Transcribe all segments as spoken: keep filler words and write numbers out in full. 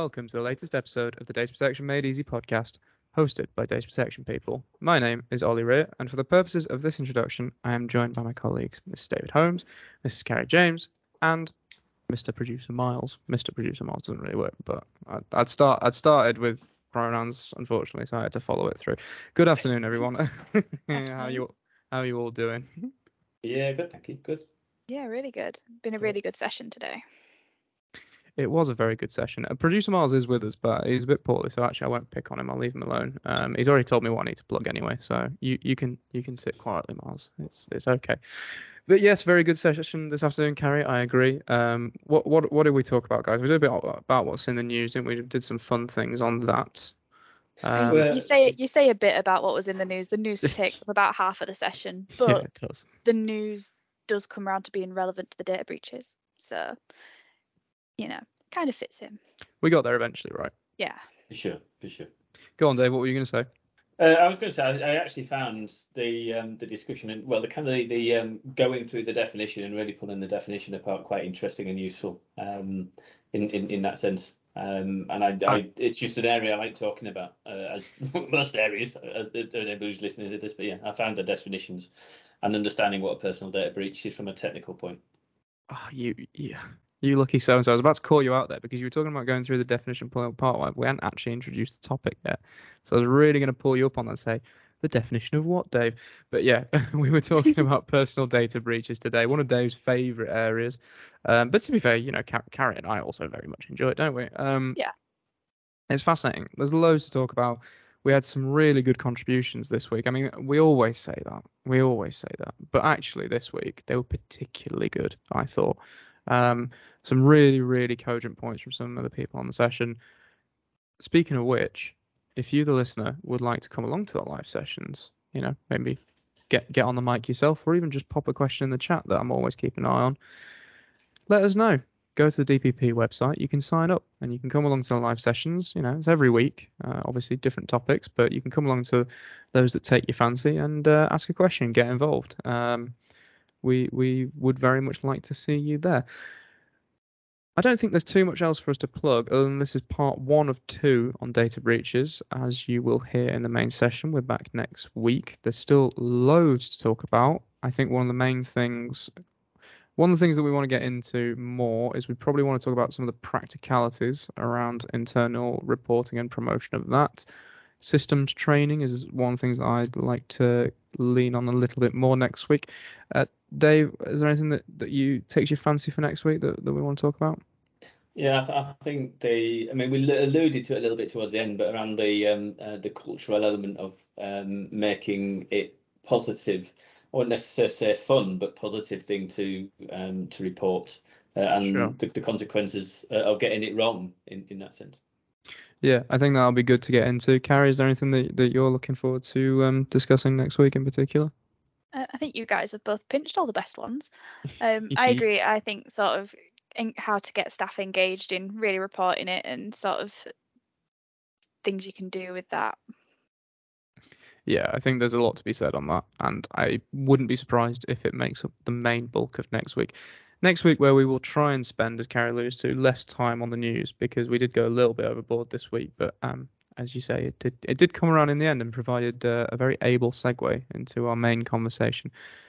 welcome to the latest episode of the Data Protection Made Easy podcast, hosted by data protection people. My name is Ollie Rear, and for the purposes of this introduction, I am joined by my colleagues, Mister David Holmes, Missus Carrie James, and Mister Producer Miles. Mister Producer Miles doesn't really work, but I'd, I'd start. I'd started with pronouns, unfortunately, so I had to follow it through. Good afternoon, everyone. Afternoon. how you How are you all doing? Yeah, good, thank you. Good. Yeah, really good. Been a really good session today. It was a very good session. Uh, Producer Miles is with us, but he's a bit poorly, so actually I won't pick on him. I'll leave him alone. Um, he's already told me what I need to plug anyway, so you, you can you can sit quietly, Miles. It's it's okay. But yes, very good session this afternoon, Carrie. I agree. Um, what what what did we talk about, guys? We did a bit about what's in the news, didn't we? We did some fun things on that. I mean, Um, Well- you say you say a bit about what was in the news. The news takes up about half of the session, but yeah, it does. the news does come around to being relevant to the data breaches. So, you know, kind of fits in. We got there eventually, right? Yeah. For sure, for sure. Go on, Dave. What were you going to say? Uh, I was going to say I, I actually found the um, the discussion and well the kind of the, the um, going through the definition and really pulling the definition apart quite interesting and useful um, in, in in that sense. Um, and I, I it's just an area I like talking about uh, as most areas. Uh, anybody who's listening to this, but yeah, I found the definitions and understanding what a personal data breach is from a technical point. Oh, you, yeah, you lucky so and so. I was about to call you out there because you were talking about going through the definition part. Part we hadn't actually introduced the topic yet, so I was really going to pull you up on that and say the definition of what, Dave? But yeah, we were talking about personal data breaches today, one of Dave's favourite areas. Um, but to be fair, you know, Car- Carrie and I also very much enjoy it, don't we? Um, Yeah. It's fascinating. There's loads to talk about. We had some really good contributions this week. I mean, we always say that. We always say that. But actually, this week, they were particularly good, I thought. Um, some really, really cogent points from some of the people on the session. Speaking of which, if you, the listener, would like to come along to the live sessions, you know, maybe get get on the mic yourself or even just pop a question in the chat that I'm always keeping an eye on, let us know. Go to the D P P website, you can sign up and you can come along to the live sessions. You know, it's every week, uh, obviously different topics, but you can come along to those that take your fancy and uh, ask a question, get involved. Um, we we would very much like to see you there. I don't think there's too much else for us to plug other than this is part one of two on data breaches, as you will hear in the main session. We're back next week. There's still loads to talk about. I think one of the main things One of the things that we want to get into more is we probably want to talk about some of the practicalities around internal reporting and promotion of that. Systems training is one of the things that I'd like to lean on a little bit more next week. Uh, Dave, is there anything that, that you takes your fancy for next week that, that we want to talk about? Yeah, I, th- I think the. I mean, we l- alluded to it a little bit towards the end, but around the um, uh, the cultural element of um, making it positive. I wouldn't necessarily say fun, but positive thing to um, to report uh, and Sure. the, the consequences uh, of getting it wrong in, in that sense. Yeah, I think that'll be good to get into. Carrie, is there anything that, that you're looking forward to um, discussing next week in particular? Uh, I think you guys have both pinched all the best ones. Um, I agree. I think sort of in how to get staff engaged in really reporting it and sort of things you can do with that. Yeah, I think there's a lot to be said on that, and I wouldn't be surprised if it makes up the main bulk of next week. Next week, where we will try and spend, as Carrie alludes to, less time on the news because we did go a little bit overboard this week, but um, as you say, it did it did come around in the end and provided uh, a very able segue into our main conversation.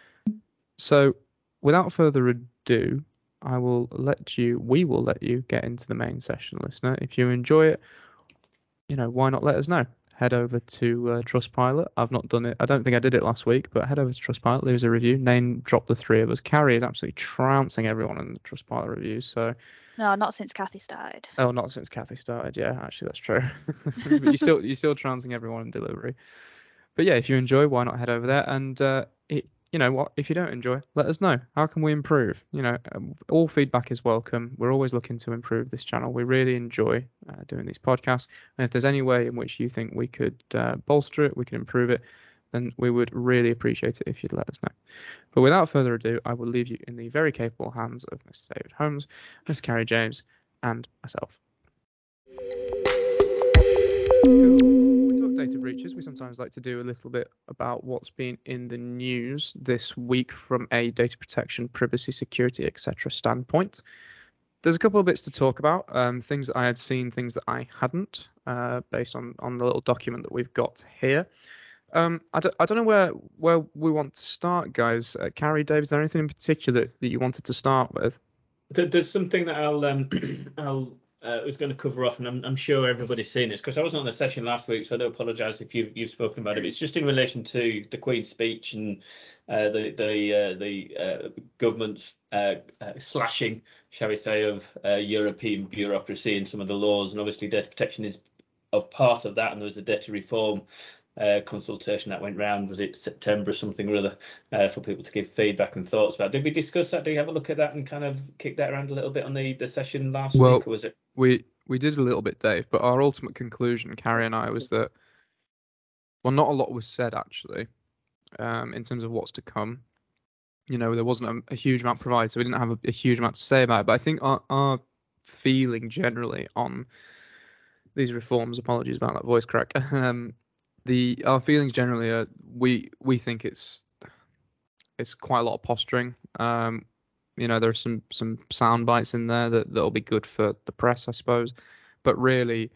So, without further ado, I will let you, we will let you get into the main session, listener. If you enjoy it, you know, why not let us know? Head over to uh, Trustpilot. I've not done it. I don't think I did it last week, but head over to Trustpilot, leave us a review. Name drop the three of us. Carrie is absolutely trouncing everyone in the Trustpilot reviews. So, No, not since Kathy started. oh, not since Kathy started. Yeah, actually, that's true. But you still you're still trouncing everyone in delivery. But yeah, if you enjoy, why not head over there? And uh, it, you know what? If you don't enjoy, let us know. How can we improve? You know, um, all feedback is welcome. We're always looking to improve this channel. We really enjoy uh, doing these podcasts. And if there's any way in which you think we could uh, bolster it, we can improve it, then we would really appreciate it if you'd let us know. But without further ado, I will leave you in the very capable hands of Mister David Holmes, Miss Carrie James, and myself. We talk data breaches. We sometimes like to do a little bit about what's been in the news this week from a data protection, privacy, security, et cetera standpoint. there's a couple of bits to talk about. Um, things that I had seen, things that I hadn't, uh, based on on the little document that we've got here. Um, I don't, I don't know where where we want to start, guys. Uh, Carrie, Dave, is there anything in particular that you wanted to start with? There's something that I'll um, I'll uh, was going to cover off, and I'm, I'm sure everybody's seen this because I wasn't on the session last week, so I do apologise if you've you've spoken about it. It's just in relation to the Queen's speech and uh, the the uh, the uh, government's uh, uh, slashing, shall we say, of uh, European bureaucracy and some of the laws, and obviously data protection is of part of that, and there was a data reform Uh, consultation that went round, was it September or something or other, uh, for people to give feedback and thoughts about. Did we discuss that? Did you have a look at that and kind of kick that around a little bit on the, the session last well, week, or was it? We we did a little bit, Dave, but our ultimate conclusion, Carrie and I, was that, well, not a lot was said actually, um, in terms of what's to come. You know, there wasn't a, a huge amount provided, so we didn't have a, a huge amount to say about it. But I think our, our feeling generally on these reforms, apologies about that voice crack, um, the our feelings generally are we we think it's it's quite a lot of posturing. Um, you know, there's some some sound bites in there that that'll be good for the press, I suppose, but really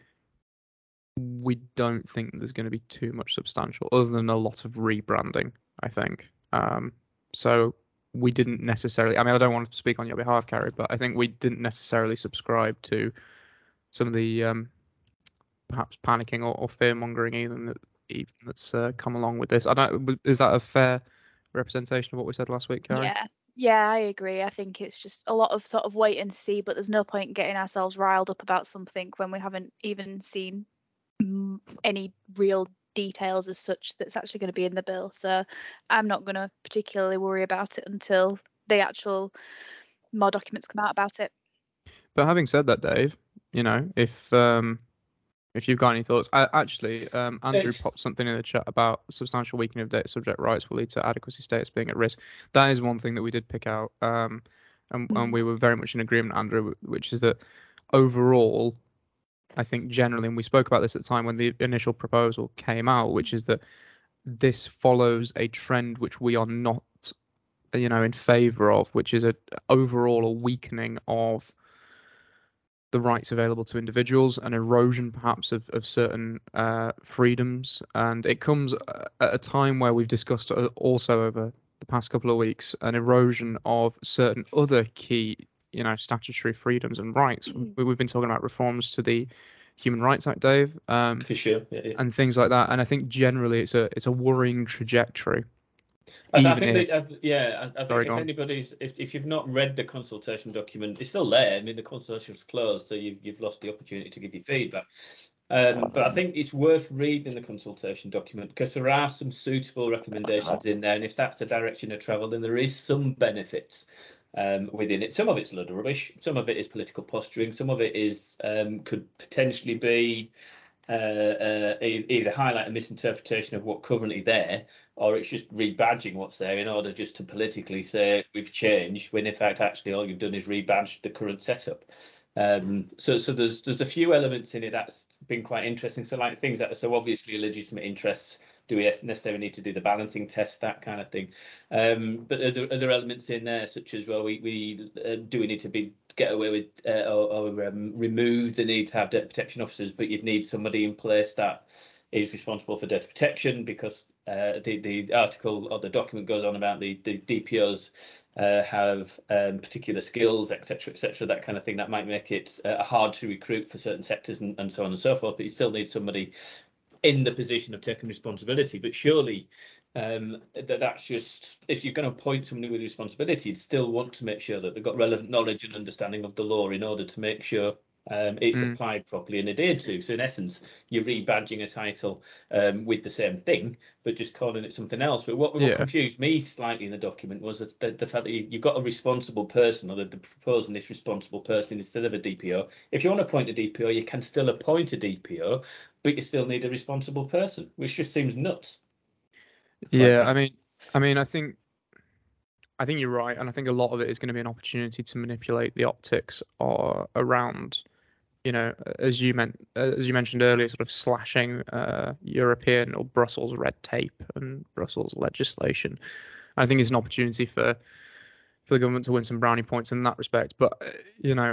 we don't think there's going to be too much substantial other than a lot of rebranding, I think. Um, so we didn't necessarily. I mean, I don't want to speak on your behalf, Carrie, but I think we didn't necessarily subscribe to some of the um, perhaps panicking or, or fear mongering even that. even that's uh, come along with this. I don't. Is that a fair representation of what we said last week, Carrie? Yeah, yeah, I agree. I think it's just a lot of sort of wait and see, but there's no point getting ourselves riled up about something when we haven't even seen mm, any real details as such that's actually going to be in the bill. So I'm not going to particularly worry about it until the actual more documents come out about it. But having said that, Dave, you know, if um, if you've got any thoughts, I, actually, um, Andrew It's- popped something in the chat about substantial weakening of data subject rights will lead to adequacy status being at risk. That is one thing that we did pick out, um, and, Mm. and we were very much in agreement, Andrew, which is that overall, I think generally, and we spoke about this at the time when the initial proposal came out, which is that this follows a trend which we are not, you know, in favour of, which is a overall a weakening of the rights available to individuals, an erosion perhaps of, of certain uh, freedoms. And it comes at a time where we've discussed also over the past couple of weeks an erosion of certain other key, you know, statutory freedoms and rights. Mm-hmm. We've been talking about reforms to the Human Rights Act, Dave, um, for sure, yeah, yeah. and things like that. And I think generally it's a it's a worrying trajectory. I, I think, if, that, as, yeah, I, I sorry, think if anybody's, if, if you've not read the consultation document, it's still there. I mean, the consultation's closed, so you've you've lost the opportunity to give your feedback. Um, but I think it's worth reading the consultation document because there are some suitable recommendations in there, and if that's the direction of travel, then there is some benefits um, within it. Some of it's a load of rubbish, some of it is political posturing, some of it is um, could potentially be. Uh, uh, either highlight a misinterpretation of what's currently there, or it's just rebadging what's there in order just to politically say we've changed, when in fact actually all you've done is rebadged the current setup. Um, so so there's there's a few elements in it that's been quite interesting. So like things that are so obviously legitimate interests, do we necessarily need to do the balancing test, that kind of thing. Um, but are there other elements in there such as, well, we, we uh, do we need to be get away with uh, or, or um, remove the need to have data protection officers, but you'd need somebody in place that is responsible for data protection, because uh, the, the article or the document goes on about the, the D P Os uh, have um, particular skills, et cetera, et cetera, that kind of thing that might make it uh, hard to recruit for certain sectors and, and so on and so forth. But you still need somebody in the position of taking responsibility. But surely um, that that's just, if you're going to appoint somebody with responsibility, you'd still want to make sure that they've got relevant knowledge and understanding of the law in order to make sure um, it's mm. applied properly and adhered to. So in essence, you're rebadging a title um, with the same thing, but just calling it something else. But what, what yeah. confused me slightly in the document was the, the, the fact that you've got a responsible person, or that the proposing this responsible person instead of a D P O. If you want to appoint a D P O, you can still appoint a D P O, but you still need a responsible person, which just seems nuts. Yeah, I mean, I mean, I think, I think you're right, and I think a lot of it is going to be an opportunity to manipulate the optics or around, you know, as you meant, as you mentioned earlier, sort of slashing uh, European or Brussels red tape and Brussels legislation. I think it's an opportunity for for the government to win some brownie points in that respect. But uh, you know,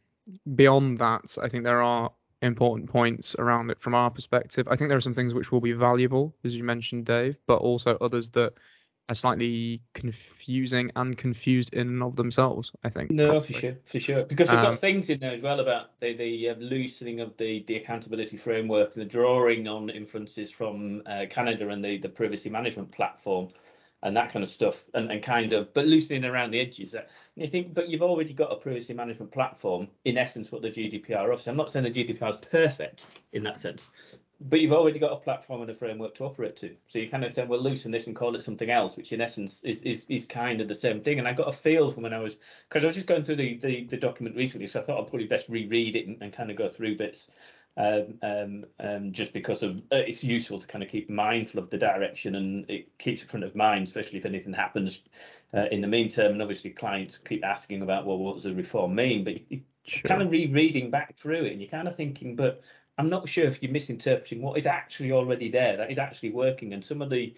beyond that, I think there are important points around it from our perspective. I think there are some things which will be valuable, as you mentioned, Dave, but also others that are slightly confusing and confused in and of themselves, I think. No, probably. for sure, for sure. Because they've Um, got things in there as well about the, the uh, loosening of the, the accountability framework, the drawing on influences from uh, Canada and the, the privacy management platform and that kind of stuff, and, and kind of, but loosening around the edges. And you think, but you've already got a privacy management platform, in essence, what the G D P R offers. I'm not saying the G D P R is perfect in that sense, but you've already got a platform and a framework to operate to. So you kind of then, well, loosen this and call it something else, which in essence is is, is kind of the same thing. And I got a feel from when I was, because I was just going through the, the, the document recently, so I thought I'd probably best reread it and, and kind of go through bits. Um, um, um, just because of uh, it's useful to kind of keep mindful of the direction, and it keeps it front of mind, especially if anything happens uh, in the meantime. And obviously clients keep asking about, well, what does the reform mean? But you, you sure. kind of rereading back through it, and you're kind of thinking, but I'm not sure if you're misinterpreting what is actually already there, that is actually working. And some of the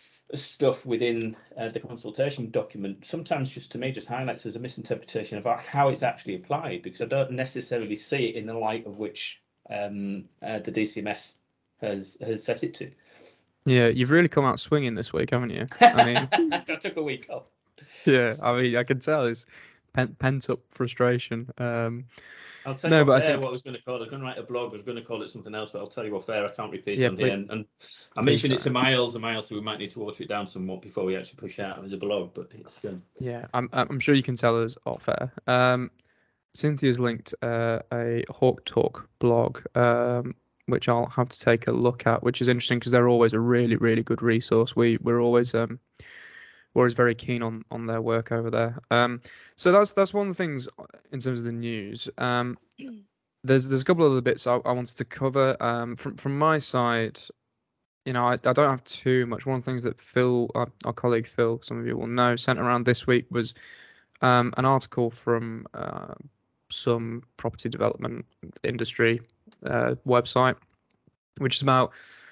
stuff within uh, the consultation document sometimes just to me just highlights as a misinterpretation of how it's actually applied, because I don't necessarily see it in the light of which um, uh, the D C M S has has set it to. Yeah, you've really come out swinging this week, haven't you? I mean, I took a week off. Yeah, I mean, I can tell it's pent, pent up frustration. Um, I'll tell no, you but what, I fair, think what I was going to call it. I was going to write a blog. I was going to call it something else, but I'll tell you what, fair, I can't repeat Yeah, on please- here. And, and I please mentioned it to don't. Miles and Miles, so we might need to water it down somewhat before we actually push out as a blog. But it's um, yeah, I'm I'm sure you can tell us off air. Um, Cynthia's linked uh, a Hawk Talk blog, um, which I'll have to take a look at, which is interesting because they're always a really, really good resource. We we're always um we're always very keen on on their work over there. Um, so that's that's one of the things in terms of the news. Um, there's there's a couple of other bits I, I wanted to cover. Um, from from my side, you know, I, I don't have too much. One of the things that Phil, our, our colleague Phil, some of you will know, sent around this week was um, an article from uh, some property development industry uh, website, which is about,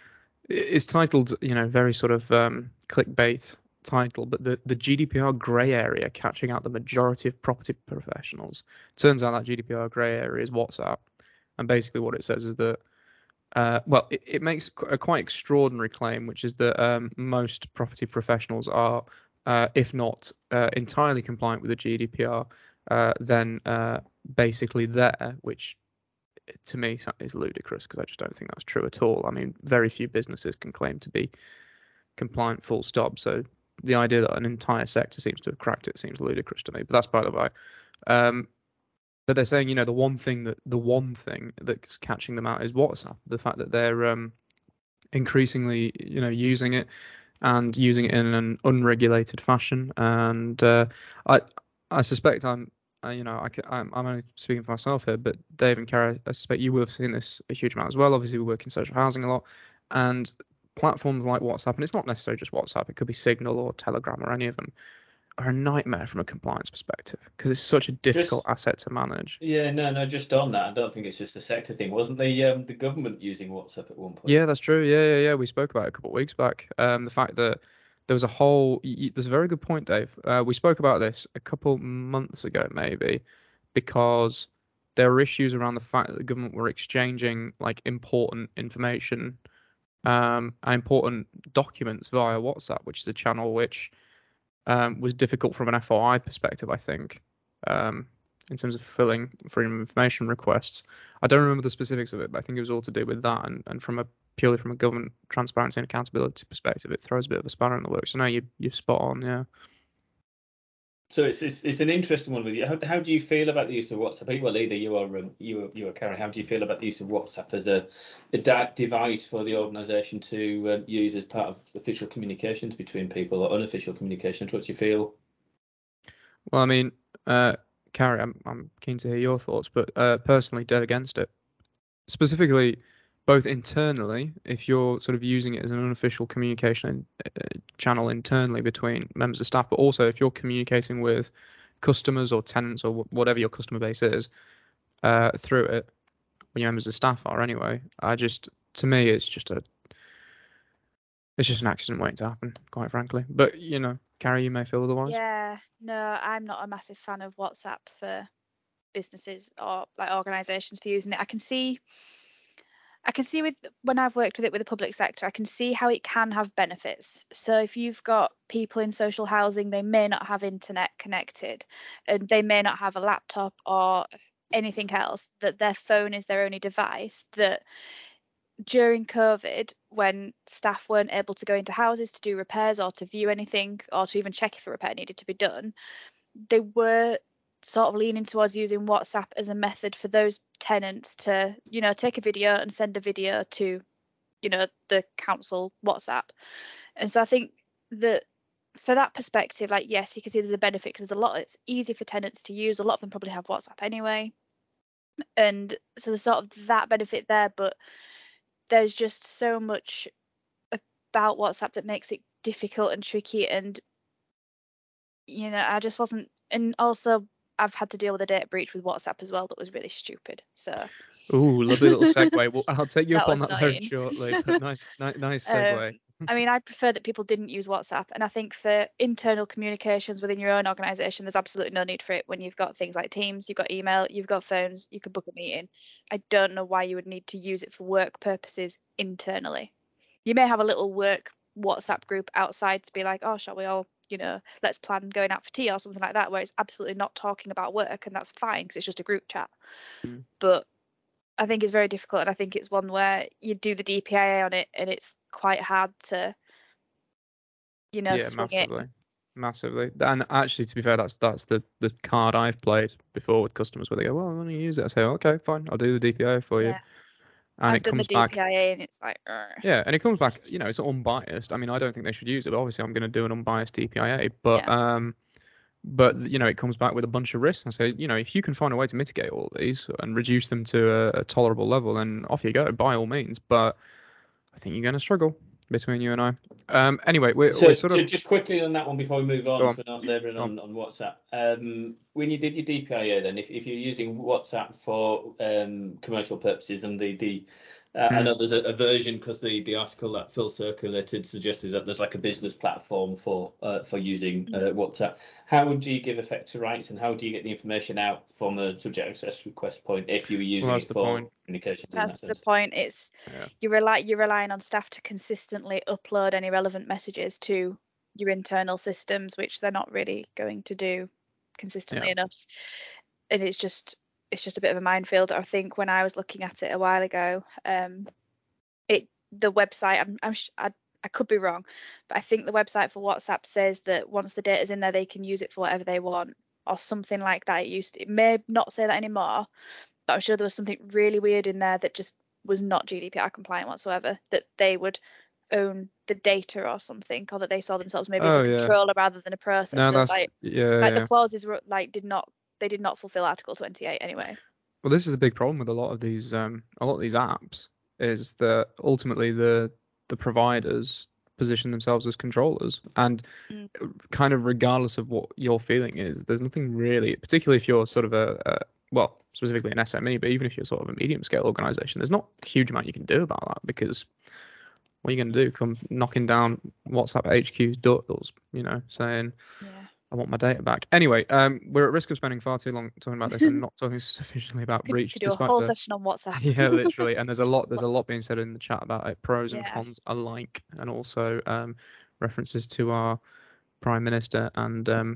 it's titled, you know, very sort of um, clickbait title, but the, the G D P R grey area catching out the majority of property professionals. Turns out that G D P R grey area is WhatsApp. And basically what it says is that, uh, well, it, it makes a quite extraordinary claim, which is that um, most property professionals are, uh, if not uh, entirely compliant with the G D P R, uh, then uh, basically there, which to me is ludicrous because I just don't think that's true at all. I mean, very few businesses can claim to be compliant full stop. So the idea that an entire sector seems to have cracked it seems ludicrous to me. But that's by the by. Um, but they're saying, you know, the one thing that the one thing that's catching them out is WhatsApp. The fact that they're um, increasingly, you know, using it and using it in an unregulated fashion. And uh, I I suspect I'm, I, you know, I, I'm, I'm only speaking for myself here, but Dave and Kara, I suspect you will have seen this a huge amount as well. Obviously, we work in social housing a lot, and platforms like WhatsApp, and it's not necessarily just WhatsApp, it could be Signal or Telegram or any of them, are a nightmare from a compliance perspective because it's such a difficult Just- asset to manage. yeah, no, no. Just on that, I don't think it's just a sector thing. Wasn't the um, the government using WhatsApp at one point? Yeah, that's true. Yeah, yeah, yeah. We spoke about it a couple of weeks back. Um, the fact that there was a whole, y- y- there's a very good point, Dave. Uh, we spoke about this a couple months ago, maybe, because there were issues around the fact that the government were exchanging like important information, um, and important documents via WhatsApp, which is a channel which um, was difficult from an F O I perspective, I think, um, in terms of fulfilling freedom of information requests. I don't remember the specifics of it, but I think it was all to do with that. And, and from a purely from a government transparency and accountability perspective, it throws a bit of a spanner in the works. So no, you you're spot on, yeah. So it's, it's it's an interesting one with you. How, how do you feel about the use of WhatsApp? Well, either you or um, you or, you or Karen, how do you feel about the use of WhatsApp as a, a da- device for the organisation to uh, use as part of official communications between people or unofficial communications? What do you feel? Well, I mean, uh, Carrie, I'm I'm keen to hear your thoughts, but uh, personally, dead against it. Specifically, both internally, if you're sort of using it as an unofficial communication uh, channel internally between members of staff, but also if you're communicating with customers or tenants or wh- whatever your customer base is uh, through it, when your members of staff are anyway, I just, to me, it's just a, it's just an accident waiting to happen, quite frankly. But you know, Carrie, you may feel otherwise. Yeah, no, I'm not a massive fan of WhatsApp for businesses or like organisations for using it. I can see, I can see with when I've worked with it with the public sector, I can see how it can have benefits. So if you've got people in social housing, they may not have internet connected, and they may not have a laptop or anything else, that their phone is their only device, that during COVID, when staff weren't able to go into houses to do repairs or to view anything or to even check if a repair needed to be done, they were sort of leaning towards using WhatsApp as a method for those tenants to, you know, take a video and send a video to, you know, the council WhatsApp. And so I think that for that perspective, like, yes, you can see there's a benefit because there's a lot, it's easy for tenants to use. A lot of them probably have WhatsApp anyway. And so there's sort of that benefit there, but there's just so much about WhatsApp that makes it difficult and tricky, and you know, I just wasn't. And also, I've had to deal with a data breach with WhatsApp as well that was really stupid. So. Ooh, lovely little segue. Well, I'll take you That up on was that very annoying. shortly. But nice, nice, nice segue. Um, I mean, I prefer that people didn't use WhatsApp, and I think for internal communications within your own organisation, there's absolutely no need for it when you've got things like Teams, you've got email, you've got phones, you could book a meeting. I don't know why you would need to use it for work purposes internally. You may have a little work WhatsApp group outside to be like, oh, shall we all, you know, let's plan going out for tea or something like that, where it's absolutely not talking about work, and that's fine because it's just a group chat. Mm. But I think it's very difficult, and I think it's one where you do the D P I A on it, and it's quite hard to, you know, Yeah, swing massively, it. massively. And actually, to be fair, that's that's the the card I've played before with customers where they go, well, I want to use it. I say, okay, fine, I'll do the D P I A for you. Yeah, And I've it done the comes back. D P I A, and it's like, "Ugh." Yeah, and it comes back, you know, it's unbiased. I mean, I don't think they should use it. But obviously, I'm going to do an unbiased D P I A. But Yeah. um, but you know, it comes back with a bunch of risks. And I say, you know, if you can find a way to mitigate all these and reduce them to a, a tolerable level, then off you go, by all means. But I think you're going to struggle between you and I. Um, anyway, we're, So, we're sort so of. just quickly on that one before we move on, Go on. so we're not labouring Go on. on, on WhatsApp. Um, when you did your D P I A, then if, if you're using WhatsApp for um, commercial purposes, and the the uh, I Mm. know there's a, a version, because the, the article that Phil circulated suggested that there's like a business platform for uh, for using uh, WhatsApp. How do you give effect to rights, and how do you get the information out from a subject access request point if you were using Well, it that's the for point. communications in that That's the sense? point. It's Yeah. you rely you're relying on staff to consistently upload any relevant messages to your internal systems, which they're not really going to do consistently Yeah. enough. And it's just it's just a bit of a minefield. I think when I was looking at it a while ago, um, it the website I'm, I'm sh- I, I could be wrong, but I think the website for WhatsApp says that once the data's in there, they can use it for whatever they want or something like that. It used to, it may not say that anymore, but I'm sure there was something really weird in there that just was not G D P R compliant whatsoever, that they would own the data or something, or that they saw themselves maybe as a Oh yeah. controller rather than a No, processor. that's Like yeah. like the yeah. clauses were like did not they did not fulfill Article twenty-eight anyway. Well, this is a big problem with a lot of these um a lot of these apps, is that ultimately the the providers position themselves as controllers, and Mm. kind of regardless of what your feeling is, there's nothing really, particularly if you're sort of a, a well, specifically an S M E, but even if you're sort of a medium scale organization, there's not a huge amount you can do about that, because what are you going to do? Come knocking down WhatsApp H Q's doors, you know, saying, Yeah. I want my data back. Anyway, um, we're at risk of spending far too long talking about this and not talking sufficiently about Could, breach, could do a despite whole the session on WhatsApp. yeah, literally. And there's a lot there's a lot being said in the chat about it, pros and Yeah. cons alike, and also um, references to our Prime Minister and um,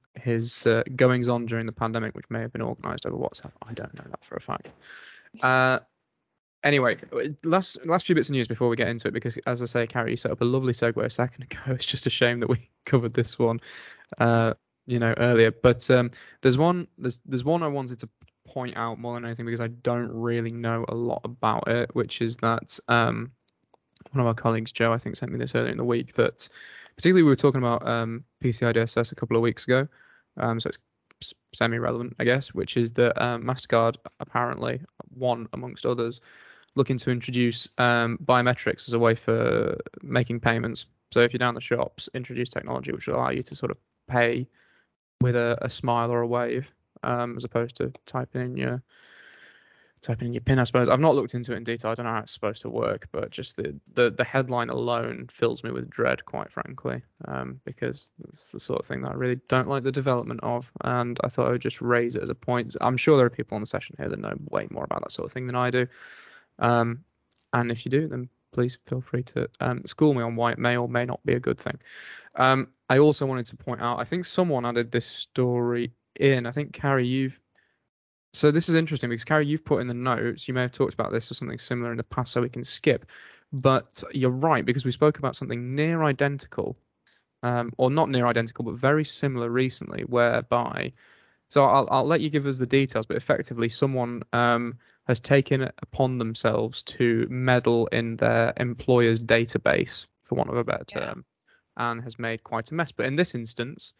his uh, goings on during the pandemic, which may have been organised over WhatsApp. I don't know that for a fact. Uh, Anyway, last last few bits of news before we get into it, because as I say, Carrie, you set up a lovely segue a second ago. It's just a shame that we covered this one, uh, you know, earlier. But um, there's one there's there's one I wanted to point out more than anything, because I don't really know a lot about it, which is that um, one of our colleagues, Joe, I think, sent me this earlier in the week. That particularly we were talking about um, P C I D S S a couple of weeks ago, um, so it's semi-relevant, I guess, which is that um, Mastercard apparently, one amongst others, looking to introduce um, biometrics as a way for making payments. So if you're down the shops, introduce technology which will allow you to sort of pay with a, a smile or a wave, um, as opposed to typing in your typing in your PIN, I suppose. I've not looked into it in detail. I don't know how it's supposed to work, but just the the, the headline alone fills me with dread, quite frankly, um, because it's the sort of thing that I really don't like the development of, and I thought I would just raise it as a point. I'm sure there are people on the session here that know way more about that sort of thing than I do, um, and if you do, then please feel free to um, school me on why it may or may not be a good thing. Um, I also wanted to point out, I think someone added this story in. I think, Carrie, you've So this is interesting because, Carrie, you've put in the notes, you may have talked about this or something similar in the past, so we can skip. But you're right, because we spoke about something near identical, um, or not near identical, but very similar recently, whereby, so I'll, I'll let you give us the details, but effectively someone um, has taken it upon themselves to meddle in their employer's database, for want of a better term, yeah. and has made quite a mess. But in this instance,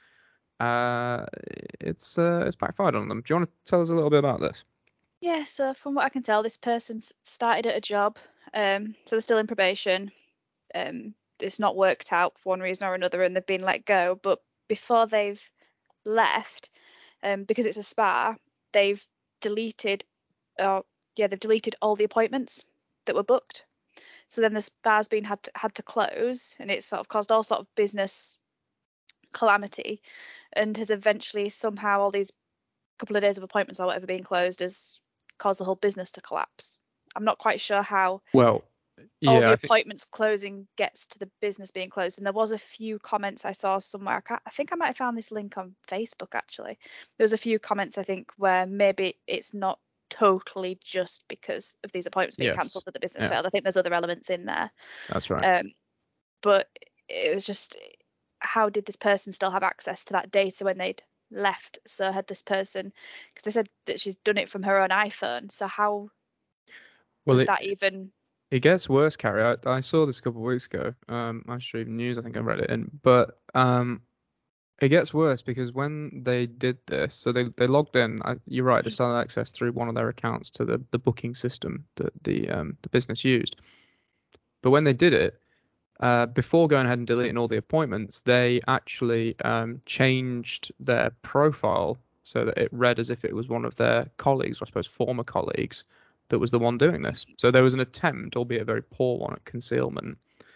Uh, it's uh, it's backfired on them. Do you want to tell us a little bit about this? Yeah, so from what I can tell, this person's started at a job, um, so they're still in probation. Um, it's not worked out for one reason or another, and they've been let go. But before they've left, um, because it's a spa, they've deleted, uh, yeah, they've deleted all the appointments that were booked. So then the spa's been had to, had to close, and it's sort of caused all sort of business calamity, and has eventually somehow all these couple of days of appointments or whatever being closed has caused the whole business to collapse. I'm not quite sure how well yeah, all the I appointments think... closing gets to the business being closed. And there was a few comments I saw somewhere. I, can't, I think I might have found this link on Facebook actually. There was a few comments I think where maybe it's not totally just because of these appointments being yes. cancelled that the business yeah. failed. I think there's other elements in there. That's right. Um, but it was just, how did this person still have access to that data when they'd left? So had this person, because they said that she's done it from her own iPhone, so how well, was it, that even? It gets worse, Carrie. I, I saw this a couple of weeks ago. Um, actually, even news. I think I read it in, but um, it gets worse because when they did this, so they, they logged in. I, you're right. They started access through one of their accounts to the, the booking system that the um the business used. But when they did it, Uh, before going ahead and deleting all the appointments, they actually um, changed their profile so that it read as if it was one of their colleagues, or I suppose former colleagues, that was the one doing this. So there was an attempt, albeit a very poor one, at concealment.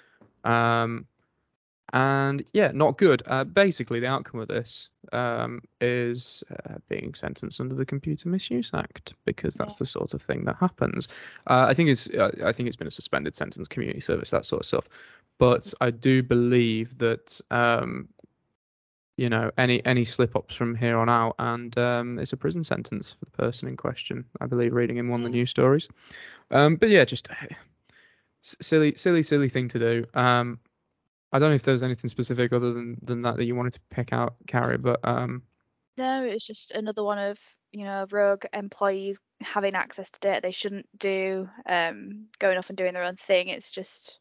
Um, and yeah, not good. Uh, basically, the outcome of this um, is uh, being sentenced under the Computer Misuse Act, because that's yeah. the sort of thing that happens. Uh, I think it's uh, I think it's been a suspended sentence, community service, that sort of stuff. But I do believe that um, you know any any slip ups from here on out, and um, it's a prison sentence for the person in question. I believe, reading in one of the news stories. Um, but yeah, just uh, silly, silly, silly thing to do. Um, I don't know if there's anything specific other than, than that that you wanted to pick out, Carrie, but um no, it's just another one of, you know, rogue employees having access to data they shouldn't do, um going off and doing their own thing. It's just,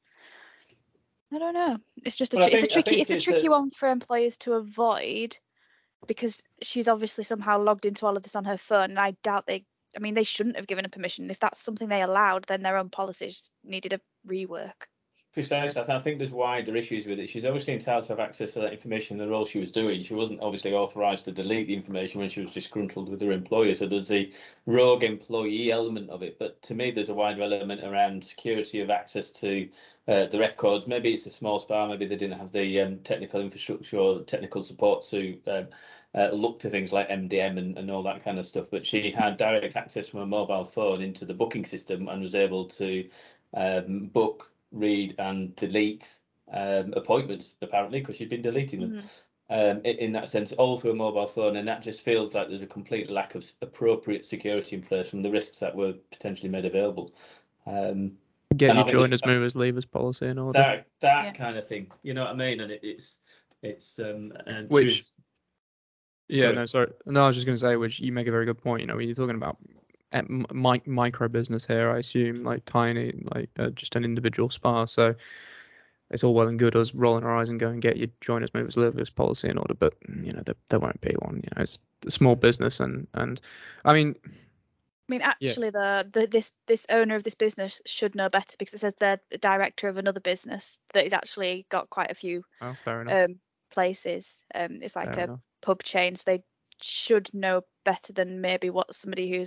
I don't know. It's just a well, tr- think, it's a tricky it's a it's tricky a... one for employers to avoid, because she's obviously somehow logged into all of this on her phone, and I doubt they I mean they shouldn't have given her permission. If that's something they allowed, then their own policies needed a rework. Precisely. I think there's wider issues with it. She's obviously entitled to have access to that information in the role she was doing. She wasn't obviously authorised to delete the information when she was disgruntled with her employer. So there's a rogue employee element of it. But to me, there's a wider element around security of access to uh, the records. Maybe it's a small spa. Maybe they didn't have the um, technical infrastructure or technical support to um, uh, look to things like M D M and, and all that kind of stuff. But she had direct access from a mobile phone into the booking system and was able to um, book, read and delete um, appointments, apparently, because she'd been deleting them. Mm-hmm. Um, in, in that sense, all through a mobile phone, and that just feels like there's a complete lack of appropriate security in place from the risks that were potentially made available. Um, Get your joiners, movers, leavers policy in order. That that yeah. kind of thing, you know what I mean? And it, it's it's um and which was, yeah sorry. no sorry no I was just going to say, which you make a very good point. You know, when you're talking about Mi- micro business here, I assume, like tiny, like uh, just an individual spa. So it's all well and good us rolling our eyes and go and get your joiners, movers, leavers policy in order, but you know there, there won't be one. You know, it's a small business, and and I mean, I mean actually yeah. the, the this this owner of this business should know better, because it says they're the director of another business that has actually got quite a few oh, fair enough. um places. Um, it's like fair a enough. pub chain, so they should know better than maybe what somebody who's a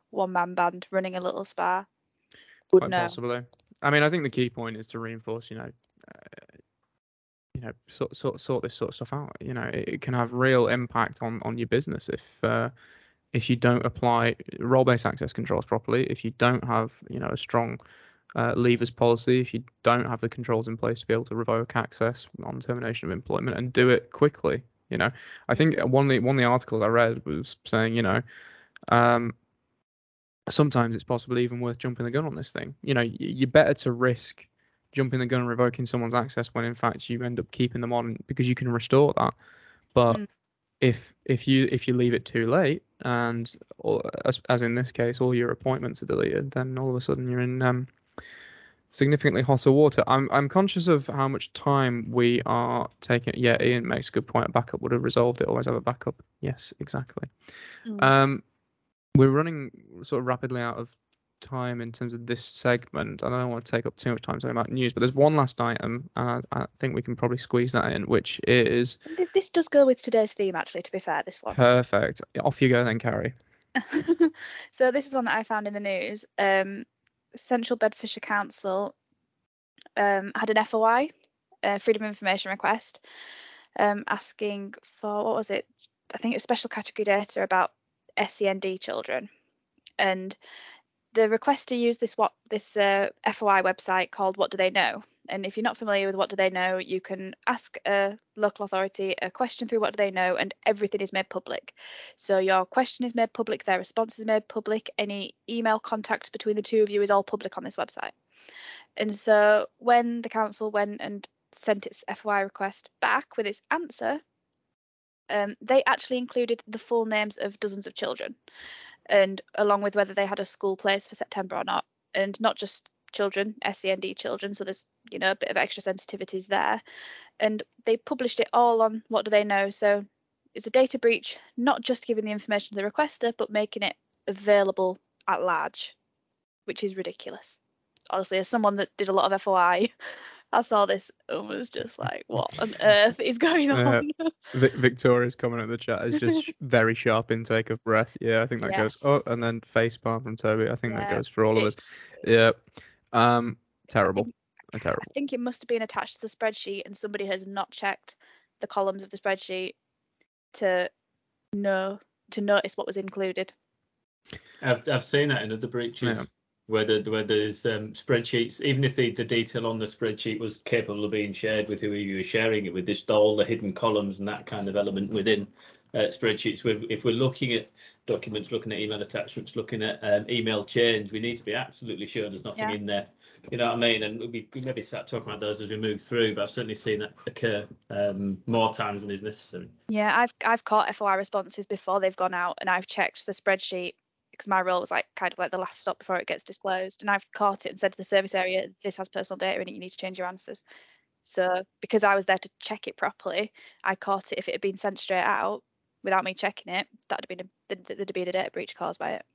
one man band running a little spa would Quite know. possibly. I mean, I think the key point is to reinforce, you know, uh, you know, sort sort sort this sort of stuff out. You know, it, it can have real impact on on your business if uh, if you don't apply role-based access controls properly, if you don't have, you know, a strong uh, leavers policy, if you don't have the controls in place to be able to revoke access on termination of employment and do it quickly. You know, I think one of the one of the articles I read was saying, you know, um, sometimes it's possibly even worth jumping the gun on this thing. You know, you're better to risk jumping the gun and revoking someone's access when in fact you end up keeping them on because you can restore that. But Mm. if if you if you leave it too late and or, as, as in this case all your appointments are deleted, then all of a sudden you're in um, significantly hotter water. I'm I'm conscious of how much time we are taking. Yeah, Ian makes a good point. A backup would have resolved it. Always have a backup. Yes, exactly. Mm. Um, we're running sort of rapidly out of time in terms of this segment. I don't want to take up too much time talking about news, but there's one last item, and I, I think we can probably squeeze that in, which is And th- This does go with today's theme, actually, to be fair, this one. perfect. Off you go then, Carrie. So this is one that I found in the news. Um, Central Bedfordshire Council um, had an F O I, uh, Freedom of Information request, um, asking for, what was it? I think it was special category data about S E N D children. And the request to use this what this uh, F O I website called What Do They Know? And if you're not familiar with What Do They Know, you can ask a local authority a question through What Do They Know, and everything is made public. So your question is made public, their response is made public, any email contact between the two of you is all public on this website. And so when the council went and sent its F O I request back with its answer, um, they actually included the full names of dozens of children, and along with whether they had a school place for September or not, and not just children, S E N D children, so there's, you know, a bit of extra sensitivities there. And they published it all on What Do They Know? So it's a data breach, not just giving the information to the requester, but making it available at large, which is ridiculous. Honestly, as someone that did a lot of F O I, I saw this and was just like, what on earth is going on? Uh, Vic- Victoria's comment at the chat is just very sharp intake of breath. Yeah, I think that Yes. goes. Oh, and then face palm from Toby. I think that Yeah, goes for all of us. it's- Yeah. Um, terrible. I Terrible. I think it must have been attached to the spreadsheet and somebody has not checked the columns of the spreadsheet to know to notice what was included. I've I've seen that in other breaches Yeah. where the, where there's um, spreadsheets, even if the, the detail on the spreadsheet was capable of being shared with who you were sharing it with, there's all the hidden columns and that kind of element within uh, spreadsheets. We're, if we're looking at documents, looking at email attachments, looking at um, email chains, we need to be absolutely sure there's nothing Yeah. in there. You know what I mean? And we, we maybe start talking about those as we move through, but I've certainly seen that occur um, more times than is necessary. Yeah, I've I've caught F O I responses before they've gone out, and I've checked the spreadsheet because my role was like kind of like the last stop before it gets disclosed, and I've caught it and said to the service area, this has personal data in it, you need to change your answers. So because I was there to check it properly, I caught it. If it had been sent straight out without me checking it, that'd have been a, there'd have been a data breach caused by it.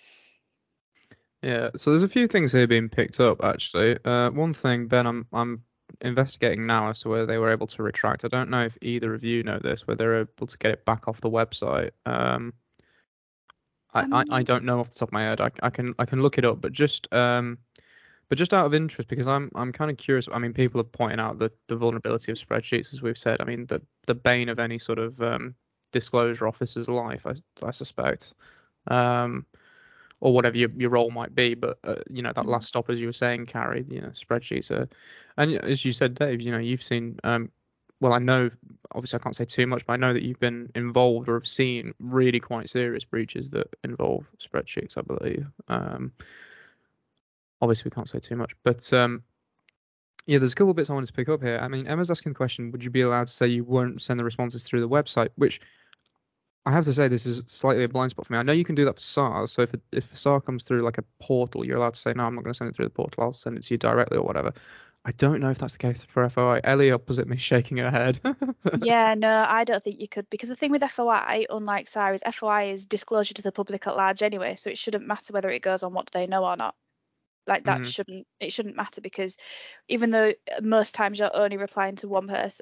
Yeah. So there's a few things here being picked up actually. Uh, one thing, Ben, I'm I'm investigating now as to whether they were able to retract. I don't know if either of you know this, whether they're able to get it back off the website. Um, I, I, I don't know off the top of my head. I, I can I can look it up, but just um, but just out of interest, because I'm I'm kind of curious. I mean, people are pointing out the, the vulnerability of spreadsheets, as we've said. I mean, the the bane of any sort of um, disclosure officer's life, I, I suspect, um, or whatever your, your role might be. But uh, you know, that Mhm. last stop, as you were saying, Carrie, you know, spreadsheets are, and as you said, Dave, you know, you've seen um, well, I know, obviously I can't say too much, but I know that you've been involved or have seen really quite serious breaches that involve spreadsheets, I believe. Um, obviously we can't say too much, but um, yeah, there's a couple of bits I wanted to pick up here. I mean, Emma's asking the question, would you be allowed to say you won't send the responses through the website? Which I have to say, this is slightly a blind spot for me. I know you can do that for S A R. So if a, if a S A R comes through like a portal, you're allowed to say, no, I'm not going to send it through the portal. I'll send it to you directly or whatever. I don't know if that's the case for F O I. Ellie opposite me shaking her head. Yeah, no, I don't think you could, because the thing with F O I, unlike S A R, is F O I is disclosure to the public at large anyway, so it shouldn't matter whether it goes on What Do They Know or not. Like that Mhm. shouldn't it shouldn't matter, because even though most times you're only replying to one person,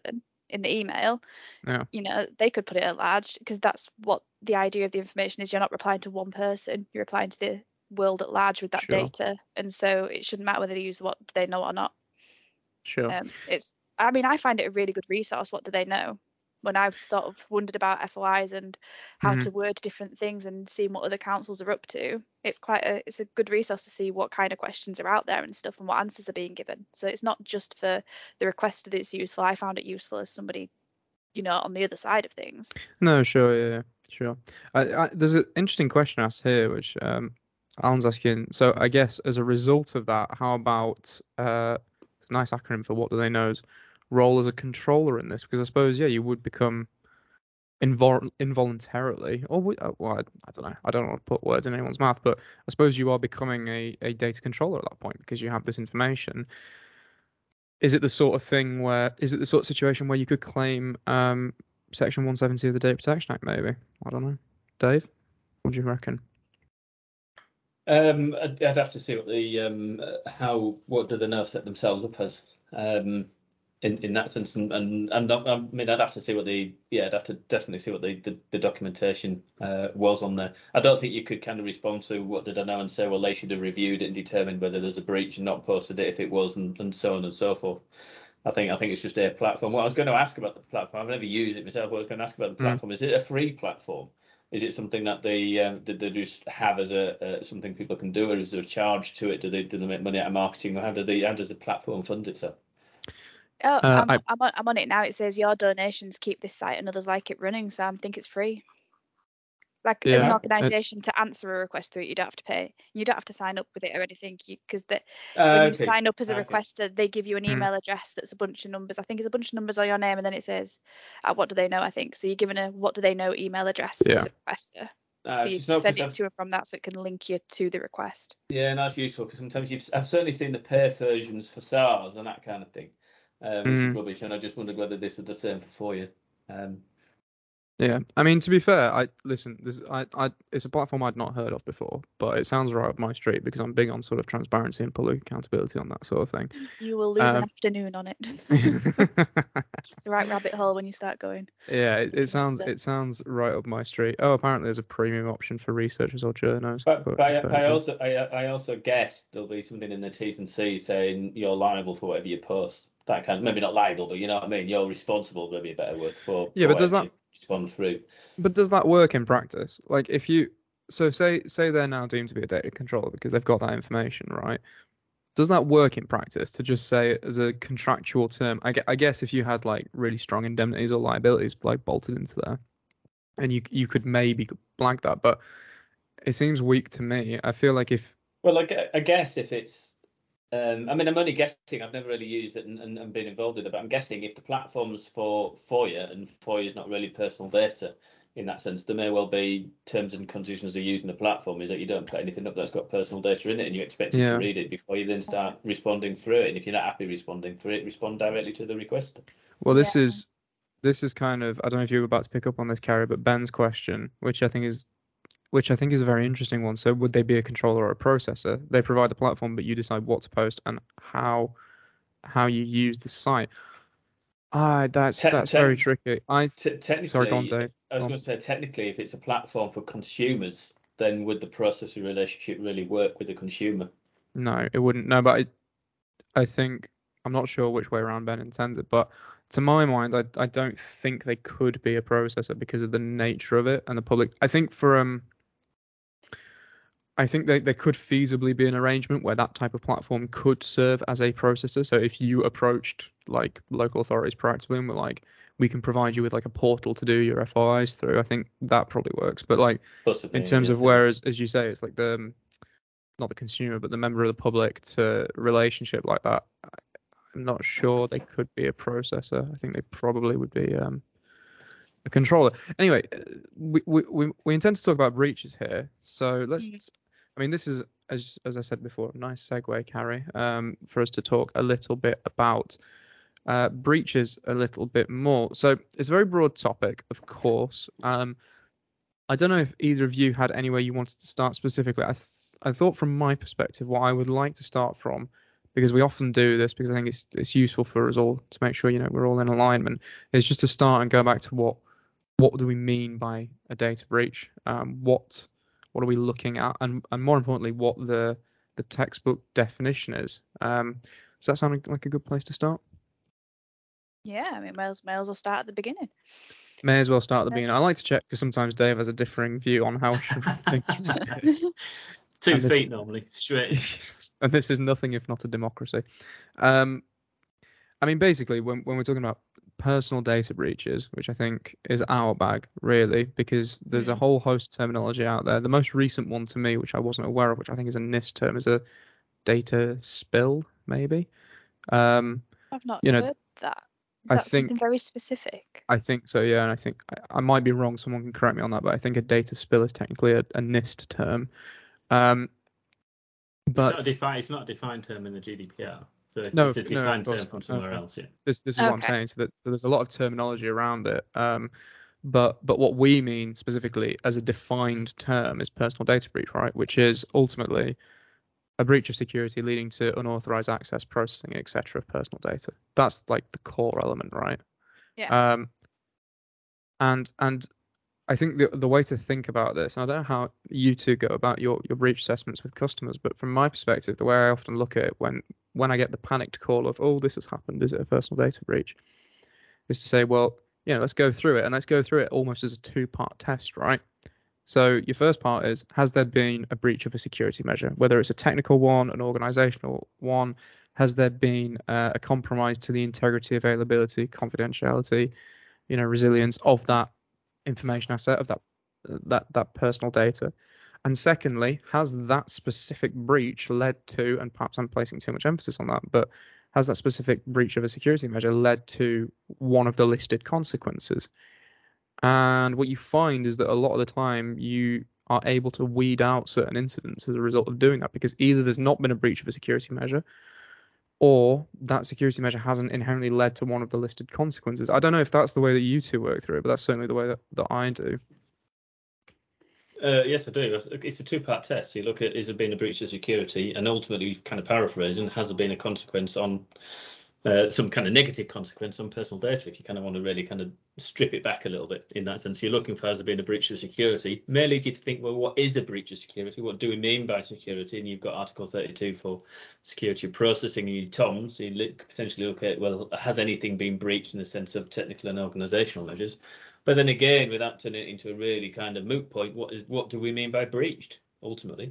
in the email, Yeah. you know, they could put it at large, because that's what the idea of the information is. You're not replying to one person, you're replying to the world at large with that Sure. data, and so it shouldn't matter whether they use what do they know or not. Sure. Um, it's, I mean, I find it a really good resource. What do they know? When I've sort of wondered about F O Is and how Mhm. to word different things and seeing what other councils are up to, it's quite a it's a good resource to see what kind of questions are out there and stuff and what answers are being given. So it's not just for the requester that it's useful. I found it useful as somebody, you know, on the other side of things. No, sure, yeah, yeah, sure. I, I, there's an interesting question asked here, which um, Alan's asking. So I guess as a result of that, how about uh, it's a nice acronym for what do they know's role as a controller in this? Because I suppose, yeah, you would become invol- involuntarily, or would, uh, well, I, I don't know. I don't want to put words in anyone's mouth, but I suppose you are becoming a, a data controller at that point because you have this information. Is it the sort of thing where, is it the sort of situation where you could claim um, Section one seventy of the Data Protection Act, maybe? I don't know. Dave, what do you reckon? Um, I'd, I'd have to see what the um, uh, how what do they know set themselves up as um, in in that sense, and and, and I mean I'd have to see what the yeah I'd have to definitely see what the the, the documentation uh, was on there. I don't think you could kind of respond to what did I know and say, well, they should have reviewed it and determined whether there's a breach and not posted it if it was, and, and so on and so forth. I think I think it's just a platform. What I was going to ask about the platform, I've never used it myself. What I was going to ask about the platform, mm. is it a free platform? Is it something that they um, that they just have as a uh, something people can do, or is there a charge to it? Do they do they make money out of marketing, or how do they how does the platform fund itself? Oh, Uh, I'm, I- I'm on I'm on it now. It says your donations keep this site and others like it running, so I think it's free. Like as an Yeah, organisation to answer a request through it, you don't have to pay. You don't have to sign up with it or anything, because that Uh, when you okay. sign up as a Okay. requester, they give you an Hmm. email address that's a bunch of numbers. I think it's a bunch of numbers on your name, and then it says, uh, "What do they know?" I think so. You're given a "What do they know" email address Yeah. as a requester, Uh, so it's you just not send 'cause it I've- to and from that, so it can link you to the request. Yeah, no, that's useful because sometimes you've I've certainly seen the pay versions for SARS and that kind of thing, uh, which is Mm. rubbish. And I just wondered whether this was the same for FOIA. Um, Yeah, I mean, to be fair, I listen. This, I, I, it's a platform I'd not heard of before, but it sounds right up my street because I'm big on sort of transparency and public accountability on that sort of thing. You will lose an Um, afternoon on it. It's the right rabbit hole when you start going. Yeah, it, it sounds stuff. it sounds right up my street. Oh, apparently there's a premium option for researchers or journals. but but but it's I, I okay. also I, I also guess there'll be something in the T's and C's saying you're liable for whatever you post. That kind, maybe not liable, but you know what I mean. You're responsible, maybe a better word for. Yeah, for but does whatever that you respond through? but does that work in practice? Like if you so say say they're now deemed to be a data controller because they've got that information, right? Does that work in practice to just say it as a contractual term? I, gue- I guess if you had like really strong indemnities or liabilities like bolted into there, and you you could maybe blag that, but it seems weak to me. I feel like if Well, like I guess if it's, um, I mean, I'm only guessing. I've never really used it and, and, and been involved in it, but I'm guessing if the platform's for FOIA and FOIA is not really personal data in that sense, there may well be terms and conditions of using the platform is that you don't put anything up that's got personal data in it, and you expect it Yeah. to read it before you then start responding through it. And if you're not happy responding through it, respond directly to the requester. well, this Yeah. is this is kind of I don't know if you were about to pick up on this, Carrie, but Ben's question, which I think is which I think is a very interesting one. So would they be a controller or a processor? They provide the platform, but you decide what to post and how how you use the site. Ah, that's Te- that's te- very tricky. I Te- technically, sorry, go on, Dave. I was Go on. going to say technically, if it's a platform for consumers, then would the processor relationship really work with the consumer? No, it wouldn't. No, but I I think I'm not sure which way around Ben intends it, but to my mind, I I don't think they could be a processor because of the nature of it and the public. I think for um. I think they, there could feasibly be an arrangement where that type of platform could serve as a processor. So if you approached like local authorities proactively and were like, we can provide you with like a portal to do your F O Is through, I think that probably works. But like Possibly, in terms yeah. of whereas, as you say, it's like the not the consumer, but the member of the public to relationship like that. I'm not sure they could be a processor. I think they probably would be um, a controller. Anyway, we, we we we intend to talk about breaches here, so let's. Mm. I mean, this is, as as I said before, a nice segue, Carrie, um, for us to talk a little bit about uh, breaches a little bit more. So it's a very broad topic, of course. Um, I don't know if either of you had anywhere you wanted to start specifically. I th- I thought from my perspective, what I would like to start from, because we often do this because I think it's it's useful for us all to make sure, you know, we're all in alignment, is just to start and go back to what what do we mean by a data breach? Um, what what are we looking at, and and more importantly, what the the textbook definition is. Um, does that sound like a good place to start? Yeah, I mean, Miles Miles will start at the beginning. May as well start at the beginning. I like to check because sometimes Dave has a differing view on how we should think about it. Two And this- feet normally, straight. And this is nothing if not a democracy. Um, I mean, basically, when when we're talking about personal data breaches, which I think is our bag, really, because there's a whole host of terminology out there. The most recent one to me, which I wasn't aware of, which I think is a NIST term, is a data spill, maybe. Um, I've not you know, heard that. Is I that think- something very specific? I think so, yeah, and I think I, I might be wrong. Someone can correct me on that, but I think a data spill is technically a, a NIST term. Um, but it's, not a defi- it's not a defined term in the G D P R. So if No, it's a no, of defined course term from not. somewhere Okay. else, yeah. this this is what I'm Okay. saying. So that so there's a lot of terminology around it. Um, but but what we mean specifically as a defined term is personal data breach, right? Which is ultimately a breach of security leading to unauthorized access, processing, et cetera of personal data. That's like the core element, right? Yeah. Um, and and I think the the way to think about this, and I don't know how you two go about your, your breach assessments with customers, but from my perspective, the way I often look at it when when I get the panicked call of, oh, this has happened, is it a personal data breach? Is to say, well, you know, let's go through it, and let's go through it almost as a two-part test, right? So your first part is, has there been a breach of a security measure, whether it's a technical one, an organizational one? Has there been uh, a compromise to the integrity, availability, confidentiality, you know, resilience of that information asset, of that that that personal data? And secondly, has that specific breach led to, and perhaps I'm placing too much emphasis on that, but has that specific breach of a security measure led to one of the listed consequences? And what you find is that a lot of the time you are able to weed out certain incidents as a result of doing that, because either there's not been a breach of a security measure, or that security measure hasn't inherently led to one of the listed consequences. I don't know if that's the way that you two work through it, but that's certainly the way that, that I do. Uh, yes, I do. It's a two-part test. So you look at, is there been a breach of security, and ultimately, kind of paraphrasing, has there been a consequence on uh, some kind of negative consequence on personal data? If you kind of want to really kind of strip it back a little bit in that sense, you're looking for, has there been a breach of security? May lead you to think, well, what is a breach of security? What do we mean by security? And you've got Article thirty-two for security processing in your T O M. So you look, potentially look at, well, has anything been breached in the sense of technical and organisational measures? But then again, without turning it into a really kind of moot point, what is what do we mean by breached ultimately?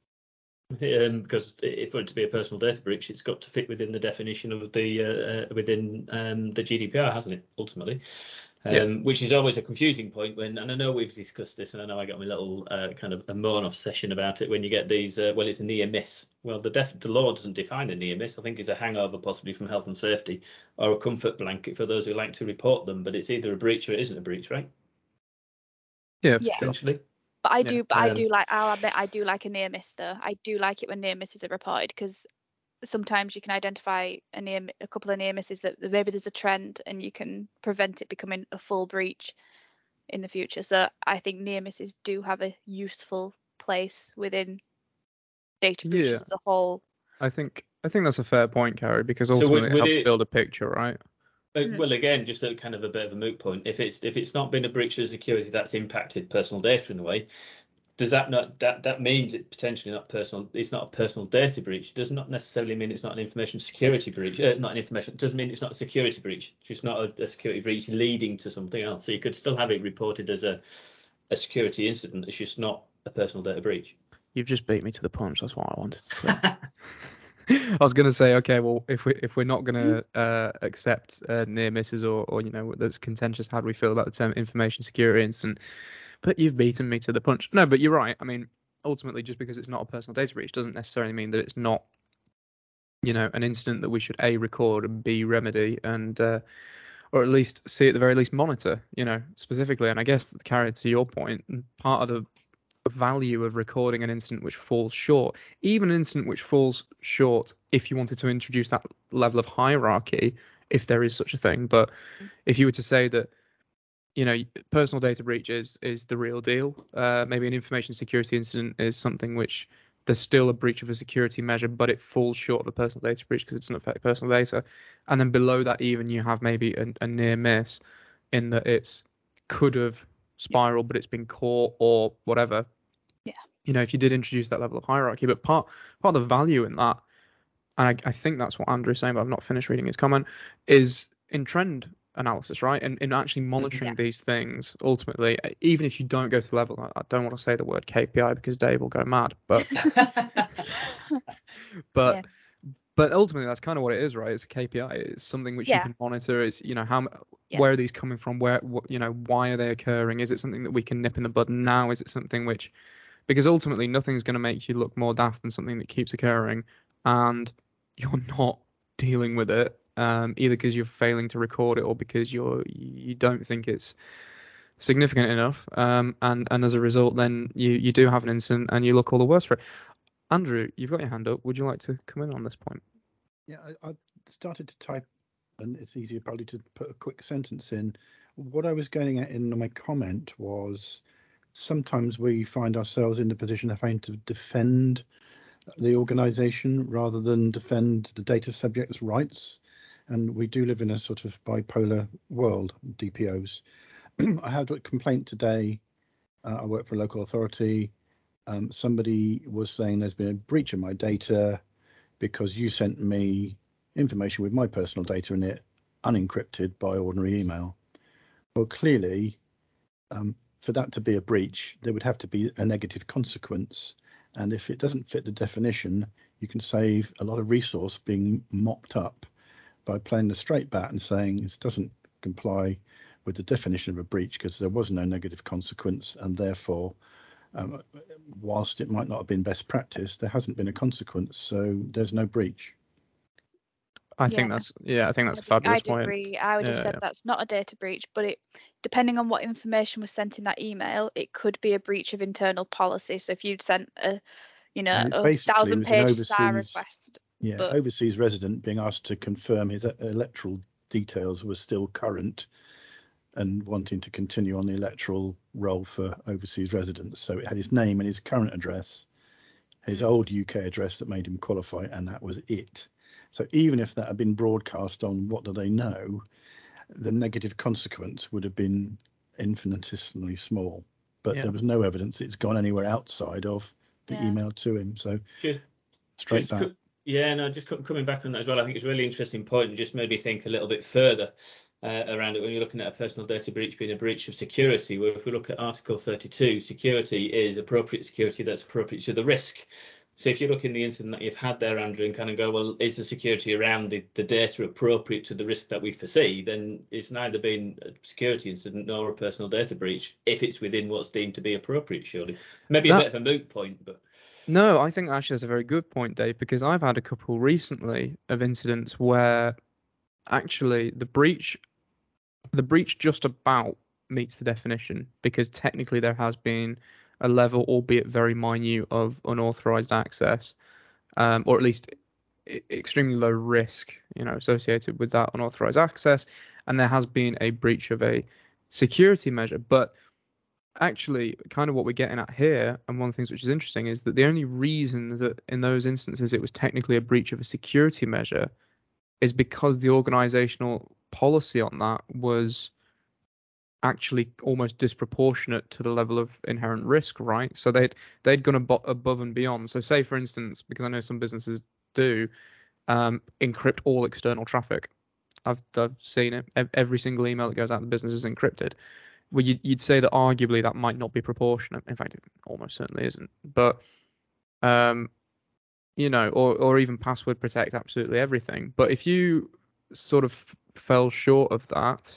Um, because if for it to be a personal data breach, it's got to fit within the definition of the uh, uh, within um, the G D P R, hasn't it? Ultimately, um, Yeah. which is always a confusing point when, and I know we've discussed this, and I know I got my little uh, kind of a moan off session about it when you get these. Uh, well, it's a near miss. Well, the def- the law doesn't define a near miss. I think it's a hangover possibly from health and safety, or a comfort blanket for those who like to report them. But it's either a breach or it isn't a breach, right? Yeah, Yeah. Potentially. But I Yeah, do, but I um, do like. I'll admit, I do like a near miss though. I do like it when near misses are reported, because sometimes you can identify a near, a couple of near misses that that maybe there's a trend, and you can prevent it becoming a full breach in the future. So I think near misses do have a useful place within data breaches Yeah. as a whole. I think I think that's a fair point, Carrie, because So would- ultimately it would helps it- build a picture, right? Uh, Mm. Well, again, just a kind of a bit of a moot point. If it's if it's not been a breach of security that's impacted personal data in a way, does that not that that means it potentially not personal? It's not a personal data breach. It does not necessarily mean it's not an information security breach. Uh, not an information. It doesn't mean it's not a security breach. It's just not a, a security breach leading to something else. So you could still have it reported as a a security incident. It's just not a personal data breach. You've just beat me to the punch. That's what I wanted to say. I was going to say, okay, well, if we if we're not going to uh, accept uh, near misses, or or you know, that's contentious, how do we feel about the term information security incident? But you've beaten me to the punch. No, but you're right. I mean, ultimately, just because it's not a personal data breach doesn't necessarily mean that it's not, you know, an incident that we should A, record, and B, remedy, and uh, or at least see at the very least monitor, you know, specifically. And I guess, carried to your point, part of the value of recording an incident which falls short, even an incident which falls short, if you wanted to introduce that level of hierarchy, if there is such a thing. But if you were to say that, you know, personal data breach is is the real deal, uh, maybe an information security incident is something which there's still a breach of a security measure, but it falls short of a personal data breach because it doesn't affect personal data. And then below that, even you have maybe a, a near miss in that it's could have spiraled, but it's been caught or whatever. Yeah. You know, if you did introduce that level of hierarchy, but part part of the value in that, and I, I think that's what Andrew's saying, but I've not finished reading his comment, is in trend analysis, right? And in actually monitoring Yeah. these things, ultimately, even if you don't go to the level, I, I don't want to say the word K P I because Dave will go mad, but but Yeah. but ultimately that's kind of what it is, right? It's a K P I. It's something which you Yeah. can monitor. It's, you know, how Yeah. where are these coming from? Where, what, you know, why are they occurring? Is it something that we can nip in the bud now? Is it something which, because ultimately nothing's going to make you look more daft than something that keeps occurring, and you're not dealing with it, um, either because you're failing to record it or because you're you don't think it's significant enough, um, and and as a result, then you you do have an incident and you look all the worse for it. Andrew, you've got your hand up. Would you like to come in on this point? Yeah, I, I started to type, and it's easier probably to put a quick sentence in. What I was getting at in my comment was sometimes we find ourselves in the position of having to defend the organization rather than defend the data subject's rights. And we do live in a sort of bipolar world, D P Os. I had a complaint today. Uh, I work for a local authority. Um, somebody was saying there's been a breach of my data because you sent me information with my personal data in it, unencrypted by ordinary email. Well, clearly, um, for that to be a breach, there would have to be a negative consequence. And if it doesn't fit the definition, you can save a lot of resource being mopped up by playing the straight bat and saying this doesn't comply with the definition of a breach because there was no negative consequence, and therefore, um, whilst it might not have been best practice, there hasn't been a consequence, so there's no breach. I Yeah. think that's yeah, I think that's a I'd, fabulous I'd point. agree. I would have Yeah, said yeah. that's not a data breach, but it, depending on what information was sent in that email, it could be a breach of internal policy. So if you'd sent a, you know, And it a basically thousand was an page S A R overseas, request, yeah, but overseas resident being asked to confirm his e- electoral details were still current and wanting to continue on the electoral roll for overseas residents. So it had his name and his current address, his Mm. old U K address that made him qualify, and that was it. So even if that had been broadcast on What Do They Know, the negative consequence would have been infinitesimally small. But Yeah. there was no evidence it's gone anywhere outside of the Yeah. email to him. So Just, straight just back. co- yeah, no, just co- coming back on that as well. I think it's a really interesting point, and just made me think a little bit further uh, around it when you're looking at a personal data breach being a breach of security. Where if we look at Article thirty-two, security is appropriate security that's appropriate to the risk. So if you look in the incident that you've had there, Andrew, and kind of go, well, is the security around the, the data appropriate to the risk that we foresee? Then it's neither been a security incident nor a personal data breach if it's within what's deemed to be appropriate, surely. Maybe a That- bit of a moot point, but No, I think actually that's a very good point, Dave, because I've had a couple recently of incidents where actually the breach the breach just about meets the definition because technically there has been a level, albeit very minute, of unauthorized access, um, or at least e- extremely low risk, you know, associated with that unauthorized access, and there has been a breach of a security measure. But actually, kind of what we're getting at here, and one of the things which is interesting, is that the only reason that in those instances it was technically a breach of a security measure is because the organizational policy on that was actually almost disproportionate to the level of inherent risk, right? So they'd they'd gone abo- above and beyond. So say, for instance, because I know some businesses do, um, encrypt all external traffic. I've I've seen it. Ev- Every single email that goes out of the business is encrypted. Well, you'd, you'd say that arguably that might not be proportionate. In fact, it almost certainly isn't. But um, you know, or or even password protect absolutely everything. But if you sort of fell short of that,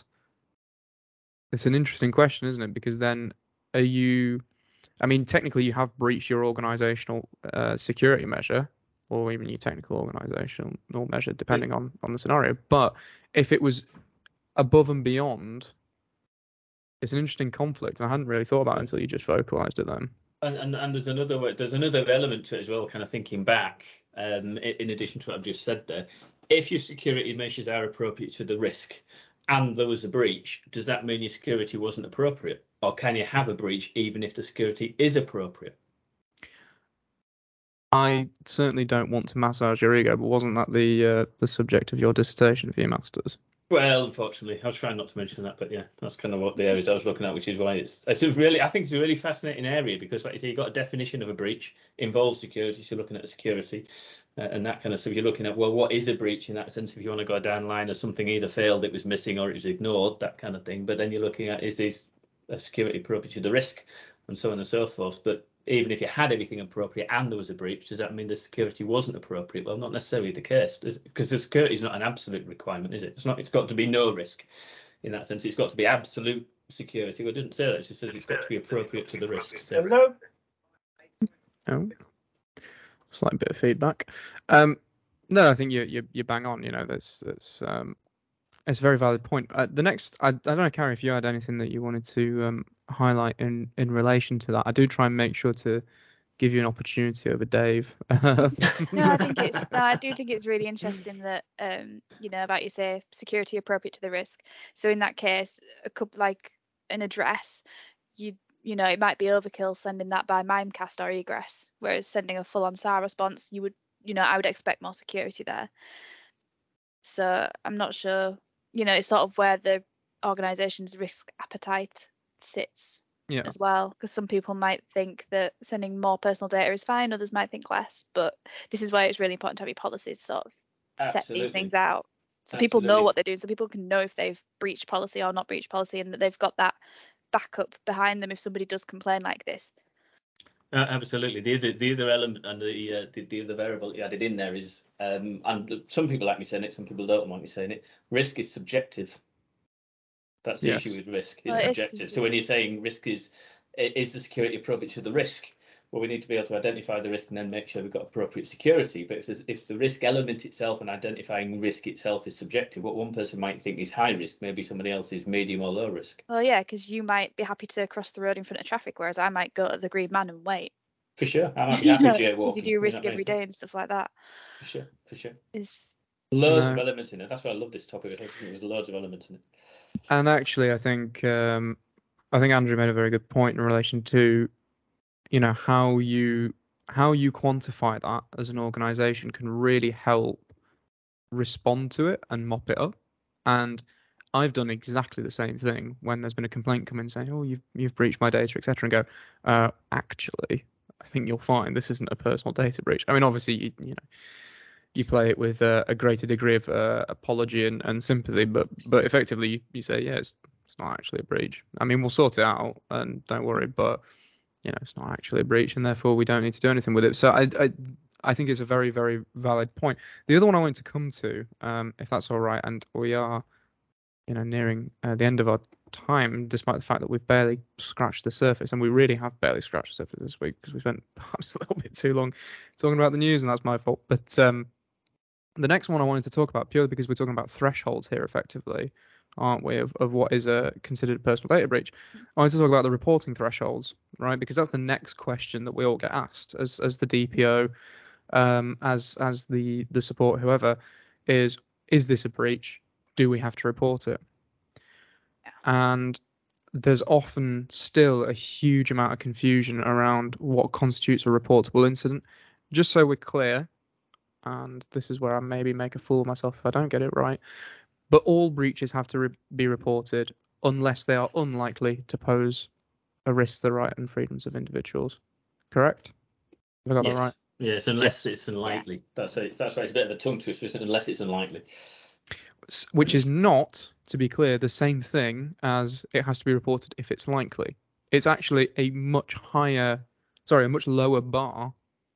it's an interesting question, isn't it? Because then are you, I mean, technically you have breached your organizational uh, security measure, or even your technical organizational measure, depending on, on the scenario. But if it was above and beyond, it's an interesting conflict. I hadn't really thought about it until you just vocalized it then. And, and and there's another way, there's another element to it as well. Kind of thinking back, um, in, in addition to what I've just said there, if your security measures are appropriate to the risk, and there was a breach, does that mean your security wasn't appropriate, or can you have a breach even if the security is appropriate? I certainly don't want to massage your ego, but wasn't that the uh, the subject of your dissertation for your masters? Well, unfortunately, I was trying not to mention that, but yeah, that's kind of what the areas I was looking at, which is why it's it's a really, I think it's a really fascinating area because, like you say, you've got a definition of a breach, involves security, so you're looking at the security uh, and that kind of stuff. You're looking at, well, what is a breach in that sense? If you want to go down the line of something either failed, it was missing, or it was ignored, that kind of thing. But then you're looking at, is this a security appropriate to the risk, and so on and so forth. But even if you had everything appropriate and there was a breach, does that mean the security wasn't appropriate? Well, not necessarily the case, because the security is not an absolute requirement, is it? It's not. It's got to be no risk in that sense. It's got to be absolute security. Well, it didn't say that. It just says it's got to be appropriate to the risk. So. Hello. Oh, slight bit of feedback. Um, no, I think you you you bang on. You know, that's that's um, it's a very valid point. Uh, the next, I, I don't know, Carrie, if you had anything that you wanted to um highlight in in relation to that. I do try and make sure to give you an opportunity over Dave. No, I think it's no, I do think it's really interesting that um you know about you say security appropriate to the risk. So in that case, a couple like an address, you you know it might be overkill sending that by Mimecast or egress, whereas sending a full on S A R response, you would you know I would expect more security there. So I'm not sure. You know, it's sort of where the organisation's risk appetite sits Yeah. as well, because some people might think that sending more personal data is fine, others might think less, but this is why it's really important to have your policies sort of set Absolutely. these things out so people know Absolutely. what they're doing, so people can know if they've breached policy or not breached policy, and that they've got that backup behind them if somebody does complain like this. Uh, absolutely. The other, the other element and the, uh, the the other variable you added in there is, um, and some people like me saying it, some people don't like me saying it. Risk is subjective. That's the Yes. issue with risk. It's Well, it is subjective. So when you're saying risk is is the security appropriate to the risk, well, we need to be able to identify the risk and then make sure we've got appropriate security. But if, there's- if the risk element itself and identifying risk itself is subjective, what one person might think is high risk, maybe somebody else is medium or low risk. Well, yeah, because you might be happy to cross the road in front of traffic, whereas I might go to the green man and wait. For sure. I might be You happy know, jaywalking. because you do know risk what I every mean? day and stuff like that. For sure. For sure. Is Loads No. of elements in it. That's why I love this topic. I think there's loads of elements in it. And actually, I think um, I think Andrew made a very good point in relation to, you know, how you how you quantify that as an organisation can really help respond to it and mop it up. And I've done exactly the same thing when there's been a complaint come in saying, oh, you've you've breached my data, et cetera, and go, uh, actually, I think you'll find this isn't a personal data breach. I mean, obviously, you, you know. You play it with a, a greater degree of uh, apology and, and sympathy, but but effectively you, you say, yeah, it's, it's not actually a breach. I mean, we'll sort it out and don't worry, but you know, it's not actually a breach, and therefore we don't need to do anything with it. So I I, I think it's a very very valid point. The other one I wanted to come to, um, if that's all right, and we are, you know, nearing uh, the end of our time, despite the fact that we've barely scratched the surface, and we really have barely scratched the surface this week because we spent perhaps a little bit too long talking about the news, and that's my fault. But um. The next one I wanted to talk about, purely because we're talking about thresholds here effectively, aren't we, of, of what is a considered a personal data breach. I wanted to talk about the reporting thresholds, right? Because that's the next question that we all get asked as as the D P O, um, as as the the support, whoever, is is this a breach? Do we have to report it? Yeah. And there's often still a huge amount of confusion around what constitutes a reportable incident. Just so we're clear, and this is where I maybe make a fool of myself if I don't get it right, but all breaches have to re- be reported unless they are unlikely to pose a risk to the right and freedoms of individuals. Correct? Have I got Yes. that right? Yes, unless Yes. it's unlikely. That's a, that's why it's a bit of a tongue twister, isn't it? Unless it's unlikely. S- Which is not, to be clear, the same thing as it has to be reported if it's likely. It's actually a much higher, sorry, a much lower bar,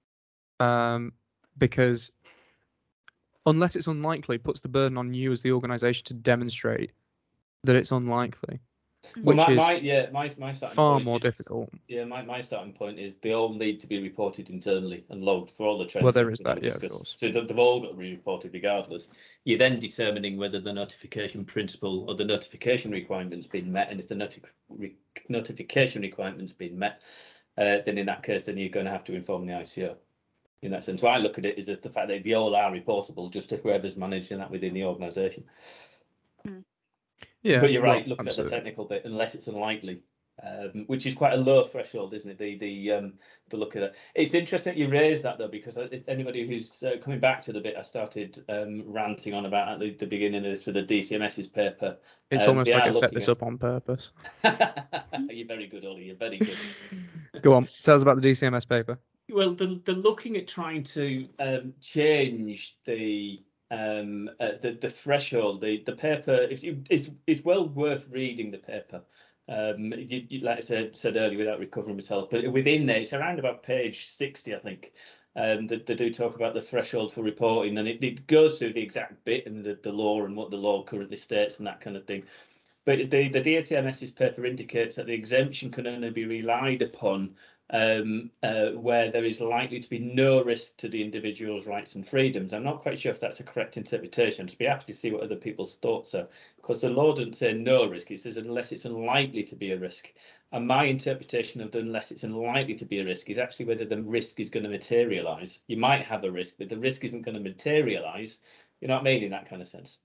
um, because unless it's unlikely, puts the burden on you as the organisation to demonstrate that it's unlikely, Well, which my, is my yeah, my my starting far point more is, difficult. Yeah, my, my starting point is they all need to be reported internally and logged for all the trends. Well, there that is we're gonna that, yeah, of discuss. course. So they- they've all got to be reported regardless. You're then determining whether the notification principle or the notification requirement's been met, and if the noti- re- notification requirement's been met, uh, then in that case, then you're going to have to inform the I C O. In that sense, what I look at it is that the fact that they all are reportable, just to whoever's managing that within the organisation. Yeah, But you're well, right, looking absolutely. at the technical bit, unless it's unlikely, Um, which is quite a low threshold, isn't it? The the um, the look at it. It's interesting that you raised that though, because anybody who's uh, coming back to the bit I started um, ranting on about at the, the beginning of this with the D C M S's paper. It's um, almost like I set this at... up on purpose. You're very good, Ollie. You're very good. Go on, tell us about the D C M S paper. Well, they're, they're looking at trying to um, change the um, uh, the the threshold. The the paper, if you, it's it's well worth reading the paper. Um, you, you, like I said, said earlier, without recovering myself, but within there, it's around about page sixty, I think. Um, they, they do talk about the threshold for reporting, and it, it goes through the exact bit and the, the law and what the law currently states and that kind of thing. But the, the D C M S's paper indicates that the exemption can only be relied upon um, uh, where there is likely to be no risk to the individual's rights and freedoms. I'm not quite sure if that's a correct interpretation. I'd be happy to see what other people's thoughts are, because the law doesn't say no risk. It says unless it's unlikely to be a risk. And my interpretation of the unless it's unlikely to be a risk is actually whether the risk is going to materialise. You might have a risk, but the risk isn't going to materialise. You know what I mean, in that kind of sense.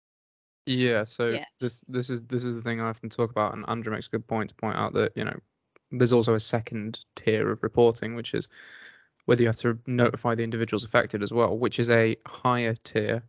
Yeah, so Yeah. this this is this is the thing I often talk about, and Andrew makes a good point to point out that, you know, there's also a second tier of reporting, which is whether you have to notify the individuals affected as well, which is a higher tier,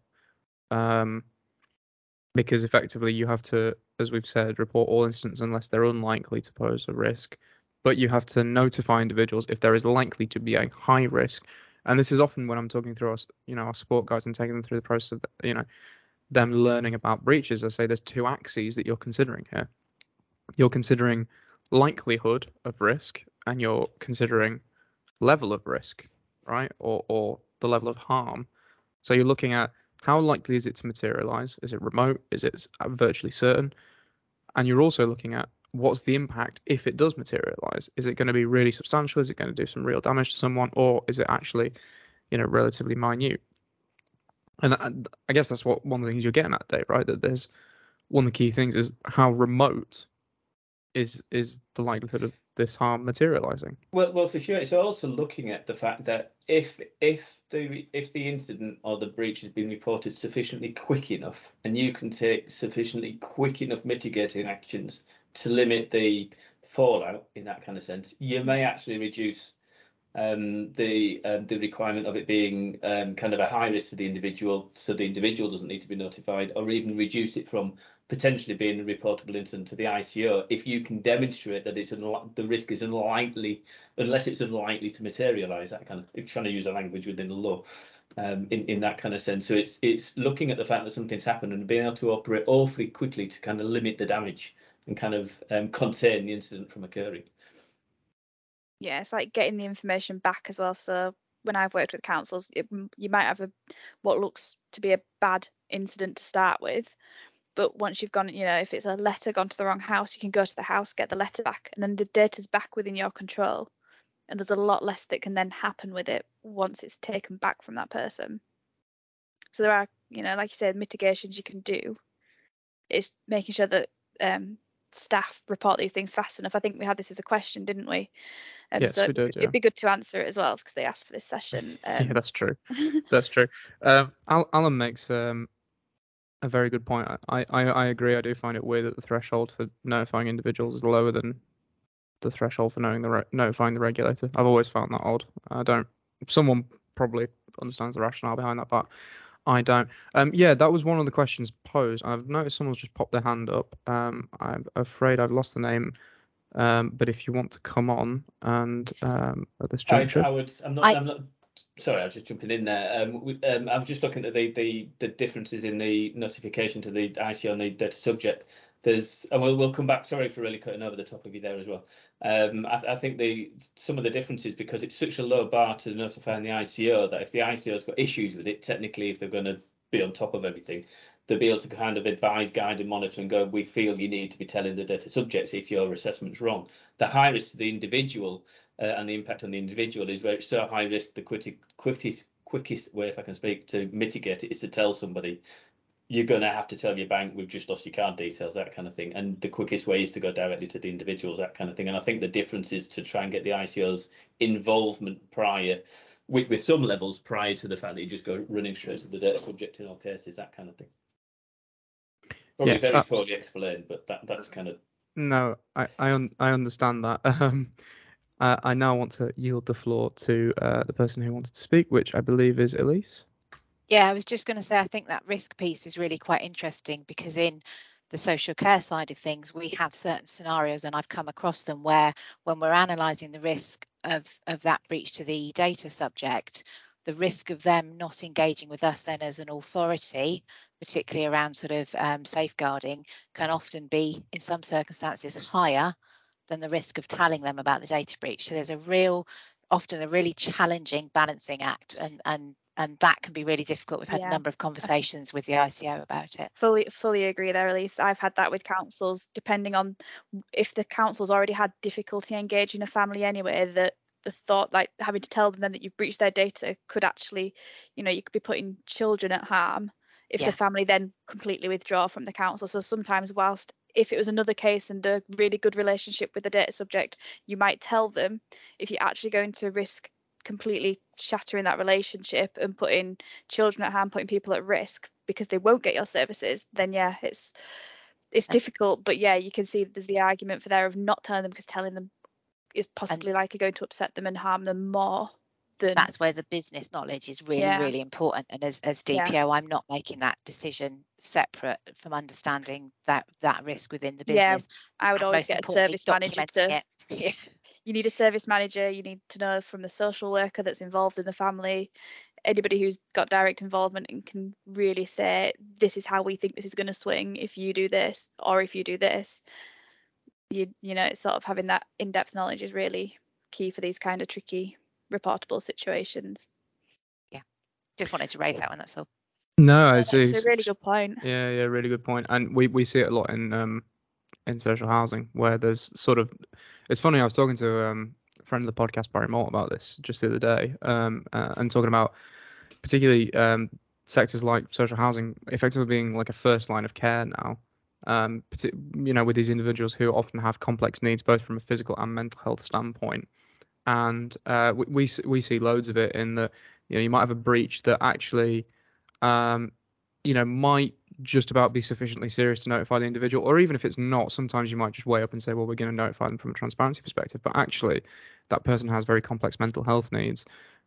um, because effectively you have to, as we've said, report all incidents unless they're unlikely to pose a risk, but you have to notify individuals if there is likely to be a high risk. And this is often when I'm talking through our, you know, our support guides and taking them through the process of, you know, them learning about breaches. I say there's two axes that you're considering here. You're considering likelihood of risk, and you're considering level of risk, right? Or or the level of harm. So you're looking at how likely is it to materialize? Is it remote? Is it virtually certain? And you're also looking at what's the impact if it does materialize? Is it going to be really substantial? Is it going to do some real damage to someone? Or is it actually, you know, relatively minute? And I, I guess that's what one of the things you're getting at, Dave, right? That there's one of the key things is how remote is is the likelihood of this harm materializing. Well, well, for sure. It's also looking at the fact that if if the if the incident or the breach has been reported sufficiently quick enough, and you can take sufficiently quick enough mitigating actions to limit the fallout in that kind of sense, you may actually reduce um, the um, the requirement of it being um, kind of a high risk to the individual, so the individual doesn't need to be notified, or even reduce it from potentially being a reportable incident to the I C O if you can demonstrate that it's unli- the risk is unlikely, unless it's unlikely to materialise. That kind of, if trying to use a language within the law, um, in in that kind of sense. So it's it's looking at the fact that something's happened and being able to operate awfully quickly to kind of limit the damage and kind of um, contain the incident from occurring. Yeah, it's like getting the information back as well. So when I've worked with councils, it, you might have a what looks to be a bad incident to start with, but once you've gone, you know, if it's a letter gone to the wrong house, you can go to the house, get the letter back, and then the data's back within your control. And there's a lot less that can then happen with it once it's taken back from that person. So there are, you know, like you said, mitigations you can do. It's making sure that um, staff report these things fast enough. I think we had this as a question, didn't we? Um, Yes, so we did. Yeah. It'd be good to answer it as well because they asked for this session. Um, yeah, that's true. That's true. Um, Alan makes um, a very good point. I, I, I agree. I do find it weird that the threshold for notifying individuals is lower than the threshold for knowing the re- notifying the regulator. I've always found that odd. I don't. Someone probably understands the rationale behind that, but I don't. Um, yeah, that was one of the questions posed. I've noticed someone's just popped their hand up. Um, I'm afraid I've lost the name. Um, but if you want to come on and um, at this juncture, I, I would. I'm not. I, I'm not. Sorry, I was just jumping in there. Um, we, um, I was just looking at the, the the differences in the notification to the I C O and the data subject. There's, and we'll we'll come back. Sorry for really cutting over the top of you there as well. Um, I, I think the some of the differences, because it's such a low bar to notifying the I C O, that if the I C O's got issues with it, technically, if they're going to be on top of everything, they'll be able to kind of advise, guide, and monitor and go, we feel you need to be telling the data subjects if your assessment's wrong. The high risk to the individual uh, and the impact on the individual is where it's so high risk, the quickest, quickest, quickest way, if I can speak, to mitigate it is to tell somebody, you're going to have to tell your bank we've just lost your card details, that kind of thing. And the quickest way is to go directly to the individuals, that kind of thing. And I think the difference is to try and get the I C O's involvement prior, with, with some levels prior to the fact that you just go running straight to the data subject in all cases, that kind of thing. Probably yes, very abs- poorly explained, but that that's kind of. No, I I, un- I understand that. Um, uh, I now want to yield the floor to uh, the person who wanted to speak, which I believe is Elise. Yeah, I was just going to say, I think that risk piece is really quite interesting, because in the social care side of things, we have certain scenarios, and I've come across them, where when we're analysing the risk of, of that breach to the data subject, the risk of them not engaging with us then as an authority, particularly around sort of um, safeguarding, can often be, in some circumstances, higher than the risk of telling them about the data breach. So there's a real, often a really challenging balancing act, and and and that can be really difficult. We've had Yeah. a number of conversations with the I C O about it. Fully, fully agree there, Elise. I've had that with councils, depending on if the council's already had difficulty engaging a family anyway, that the thought, like having to tell them then that you've breached their data, could actually, you know, you could be putting children at harm if Yeah. the family then completely withdraw from the council. So sometimes, whilst if it was another case and a really good relationship with the data subject, you might tell them, if you're actually going to risk completely shattering that relationship and putting children at harm, putting people at risk because they won't get your services, then yeah, it's it's difficult. But yeah, you can see there's the argument for there of not telling them, because telling them is possibly And likely going to upset them and harm them more than that's where the business knowledge is really, Yeah. really important. And as, as D P O, Yeah. I'm not making that decision separate from understanding that that risk within the Yeah, business. I would And always most get a importantly, service manager documenting to it. Yeah. you need a service manager, you need to know from the social worker that's involved in the family, anybody who's got direct involvement and can really say, this is how we think this is going to swing if you do this, or if you do this. You you know, it's sort of having that in-depth knowledge is really key for these kind of tricky reportable situations. Just wanted to raise that one, that's all. No, Yeah, it's, that's it's a really good point. yeah, yeah, really good point. And we, we see it a lot in um in social housing, where there's sort of, it's funny, I was talking to um a friend of the podcast, Barry Mort, about this just the other day, um uh, and talking about particularly um sectors like social housing effectively being like a first line of care now. Um, parti- you know, with these individuals who often have complex needs, both from a physical and mental health standpoint. And uh, we, we s- we see loads of it in the, you know, you might have a breach that actually, um, you know, might just about be sufficiently serious to notify the individual, or even if it's not, sometimes you might just weigh up and say, well, we're going to notify them from a transparency perspective. But actually, that person has very complex mental health needs,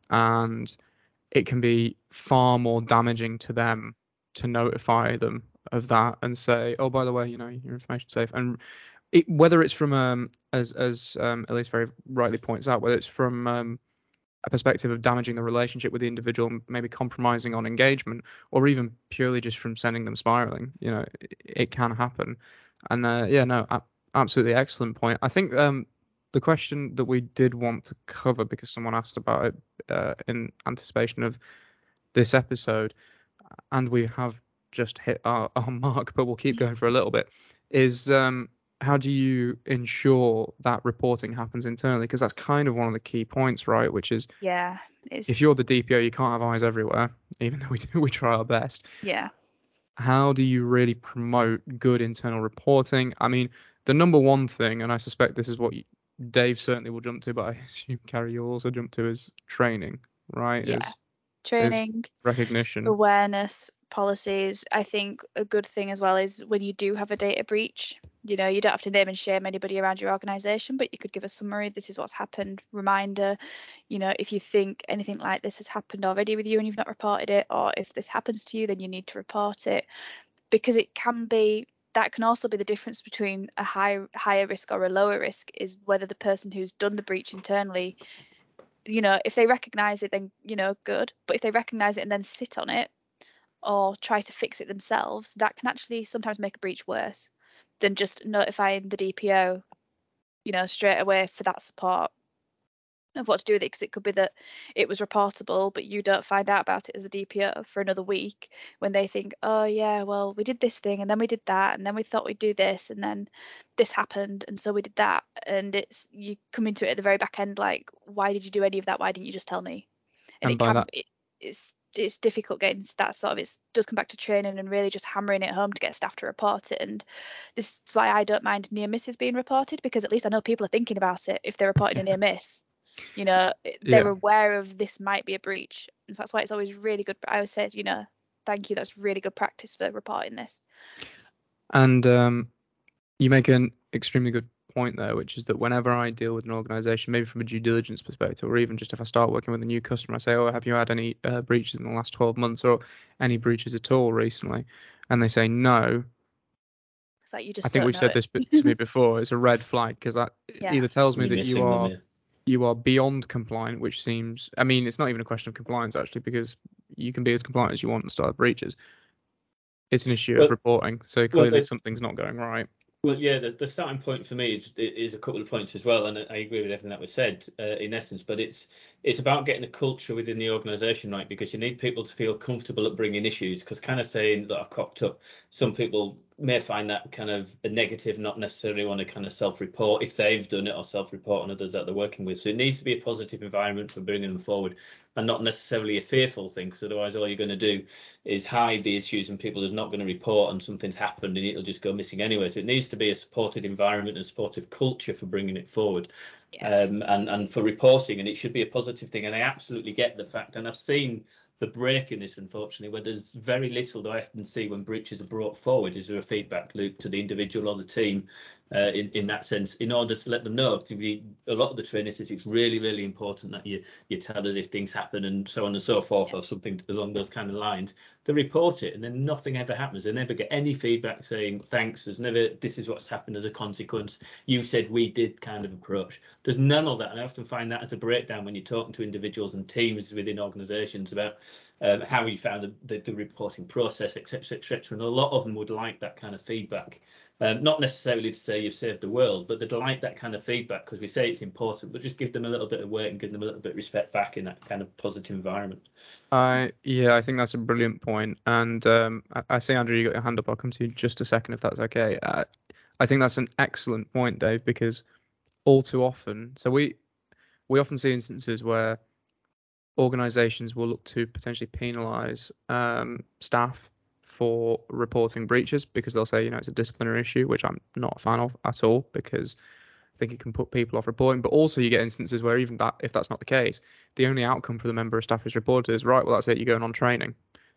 and it can be far more damaging to them to notify them of that and say, oh, by the way, you know, your information's safe. And it, whether it's from, um, as as um, Elise very rightly points out, whether it's from um, a perspective of damaging the relationship with the individual, maybe compromising on engagement, or even purely just from sending them spiraling, you know, it, it can happen. And uh, yeah, no, a- absolutely excellent point. I think um, the question that we did want to cover, because someone asked about it uh, in anticipation of this episode, and we have just hit our, our mark, but we'll keep going for a little bit, is um, how do you ensure that reporting happens internally? Because that's kind of one of the key points, right? Which is, Yeah, it's if you're the D P O, you can't have eyes everywhere, even though we do, we try our best. yeah. How do you really promote good internal reporting? I mean, the number one thing, and I suspect this is what you, Dave certainly will jump to, but I assume Carrie you'll also jump to, is training, right? Yeah. Is, is Training, recognition. awareness, policies. I think a good thing as well is when you do have a data breach, you know, you don't have to name and shame anybody around your organization, but you could give a summary. This is what's happened. Reminder, you know, if you think anything like this has happened already with you and you've not reported it, or if this happens to you, then you need to report it, because it can be, that can also be the difference between a high higher risk or a lower risk, is whether the person who's done the breach internally, you know, if they recognize it, then, you know, good. But if they recognize it and then sit on it or try to fix it themselves, that can actually sometimes make a breach worse than just notifying the D P O, you know, straight away for that support of what to do with it. Because it could be that it was reportable, but you don't find out about it as a D P O for another week, when they think, oh yeah, well, we did this thing and then we did that and then we thought we'd do this and then this happened and so we did that. And it's, you come into it at the very back end like, why did you do any of that? Why didn't you just tell me? And, And it by can that- it, it's it's difficult getting that sort of, it does come back to training and really just hammering it home to get staff to report it. And this is why I don't mind near misses being reported, because at least I know people are thinking about it if they're reporting a near miss. You know, they're Yeah. aware of this might be a breach. And so that's why it's always really good. I always say, you know, thank you, that's really good practice for reporting this. And um, you make an extremely good point there, which is that whenever I deal with an organization, maybe from a due diligence perspective, or even just if I start working with a new customer, I say, oh, have you had any uh, breaches in the last twelve months or any breaches at all recently? And they say no. It's like you just I think don't we've know said it. this bit to me before. It's a red flag because that Yeah. either tells me You're that you missing are them, yeah. you are beyond compliant, which seems, I mean, it's not even a question of compliance actually, because you can be as compliant as you want and start breaches. It's an issue Well- of reporting. So well, clearly they- something's not going right. Well, yeah, the, the starting point for me is, is a couple of points as well, and I agree with everything that was said uh, in essence. But it's it's about getting a culture within the organisation right, because you need people to feel comfortable at bringing issues. Because kind of saying that I've cocked up, some people may find that kind of a negative, not necessarily want to kind of self-report if they've done it or self-report on others that they're working with. So it needs to be a positive environment for bringing them forward, and not necessarily a fearful thing. Because otherwise, all you're going to do is hide the issues, and people are not going to report, and something's happened, and it'll just go missing anyway. So it needs to be a supported environment and supportive culture for bringing it forward, Yeah. um, and and for reporting, and it should be a positive thing. And I absolutely get the fact, and I've seen the break in this, unfortunately, where there's very little that I often see when breaches are brought forward. Is there a feedback loop to the individual or the team uh, in in that sense, in order to let them know? To be a lot of the training says it's really really important that you you tell us if things happen and so on and so forth, or something along those kind of lines. They report it, and then nothing ever happens. They never get any feedback saying thanks. There's never, this is what's happened as a consequence. You said we did kind of approach. There's none of that, and I often find that as a breakdown when you're talking to individuals and teams within organisations about um, how you found the, the, the reporting process, et cetera, et cetera. And a lot of them would like that kind of feedback. Um, not necessarily to say you've saved the world, but they'd like that kind of feedback because we say it's important, but just give them a little bit of weight and give them a little bit of respect back in that kind of positive environment. I yeah, I think that's a brilliant point. And um, I, I see, Andrew, you got your hand up. I'll come to you in just a second if that's okay. Uh, I think that's an excellent point, Dave, because all too often, so we we often see instances where organisations will look to potentially penalise um, staff for reporting breaches because they'll say, you know, it's a disciplinary issue, which I'm not a fan of at all, because I think it can put people off reporting. But also you get instances where even that, if that's not the case, the only outcome for the member of staff who's reported is, right, well, that's it, you're going on training.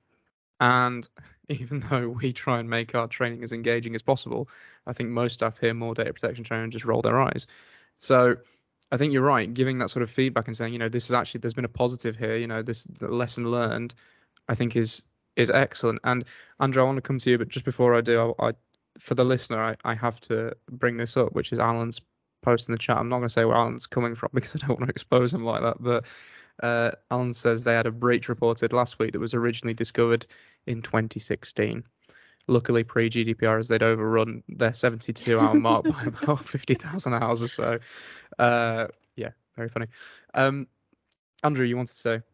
And even though we try and make our training as engaging as possible, I think most staff hear more data protection training and just roll their eyes. So I think you're right, giving that sort of feedback and saying, you know, this is actually, there's been a positive here, you know, this the lesson learned, I think is is excellent. And Andrew, I want to come to you, but just before I do, I, I for the listener, I, I have to bring this up, which is Alan's post in the chat. I'm not going to say where Alan's coming from because I don't want to expose him like that, but uh, Alan says they had a breach reported last week that was originally discovered in twenty sixteen. Luckily, pre-G D P R, as they'd overrun their seventy-two hour mark by about fifty thousand hours or so. Uh, yeah, very funny. Um, Andrew, you wanted to say?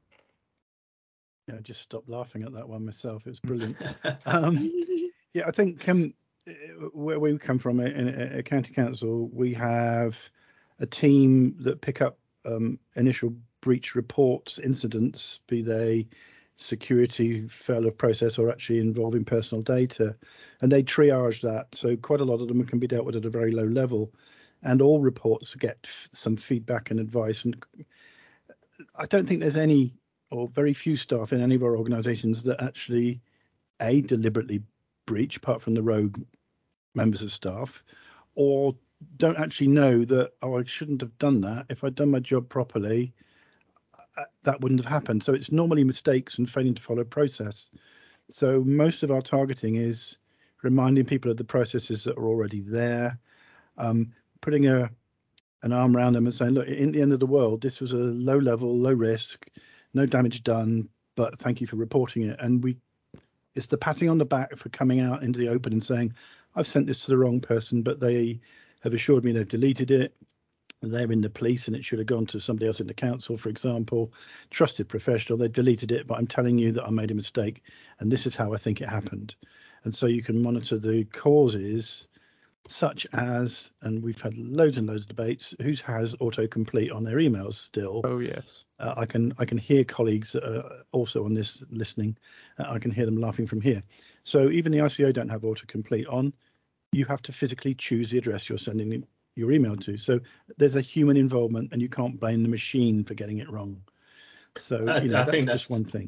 Yeah, I just stopped laughing at that one myself. It was brilliant. um, yeah, I think um, where we come from in a county council, we have a team that pick up um, initial breach reports, incidents, be they security, failure of process, or actually involving personal data, and they triage that. So quite a lot of them can be dealt with at a very low level, and all reports get f- some feedback and advice. And I don't think there's any or very few staff in any of our organisations that actually a deliberately breach, apart from the rogue members of staff, or don't actually know that, oh, I shouldn't have done that. If I'd done my job properly, that wouldn't have happened. So it's normally mistakes and failing to follow process. So most of our targeting is reminding people of the processes that are already there, um, putting a an arm around them and saying, look, in the end of the world, this was a low level, low risk, no damage done, but thank you for reporting it. And we, it's the patting on the back for coming out into the open and saying, I've sent this to the wrong person, but they have assured me they've deleted it. They're in the police and it should have gone to somebody else in the council, for example, trusted professional. They deleted it, but I'm telling you that I made a mistake and this is how I think it happened. And so you can monitor the causes, such as, and we've had loads and loads of debates, who has autocomplete on their emails still. Oh, yes. Uh, I can I can hear colleagues that are also on this listening. Uh, I can hear them laughing from here. So even the I C O don't have autocomplete on. You have to physically choose the address you're sending your email to. So there's a human involvement, and you can't blame the machine for getting it wrong. So I, you know I that's think just that's one thing.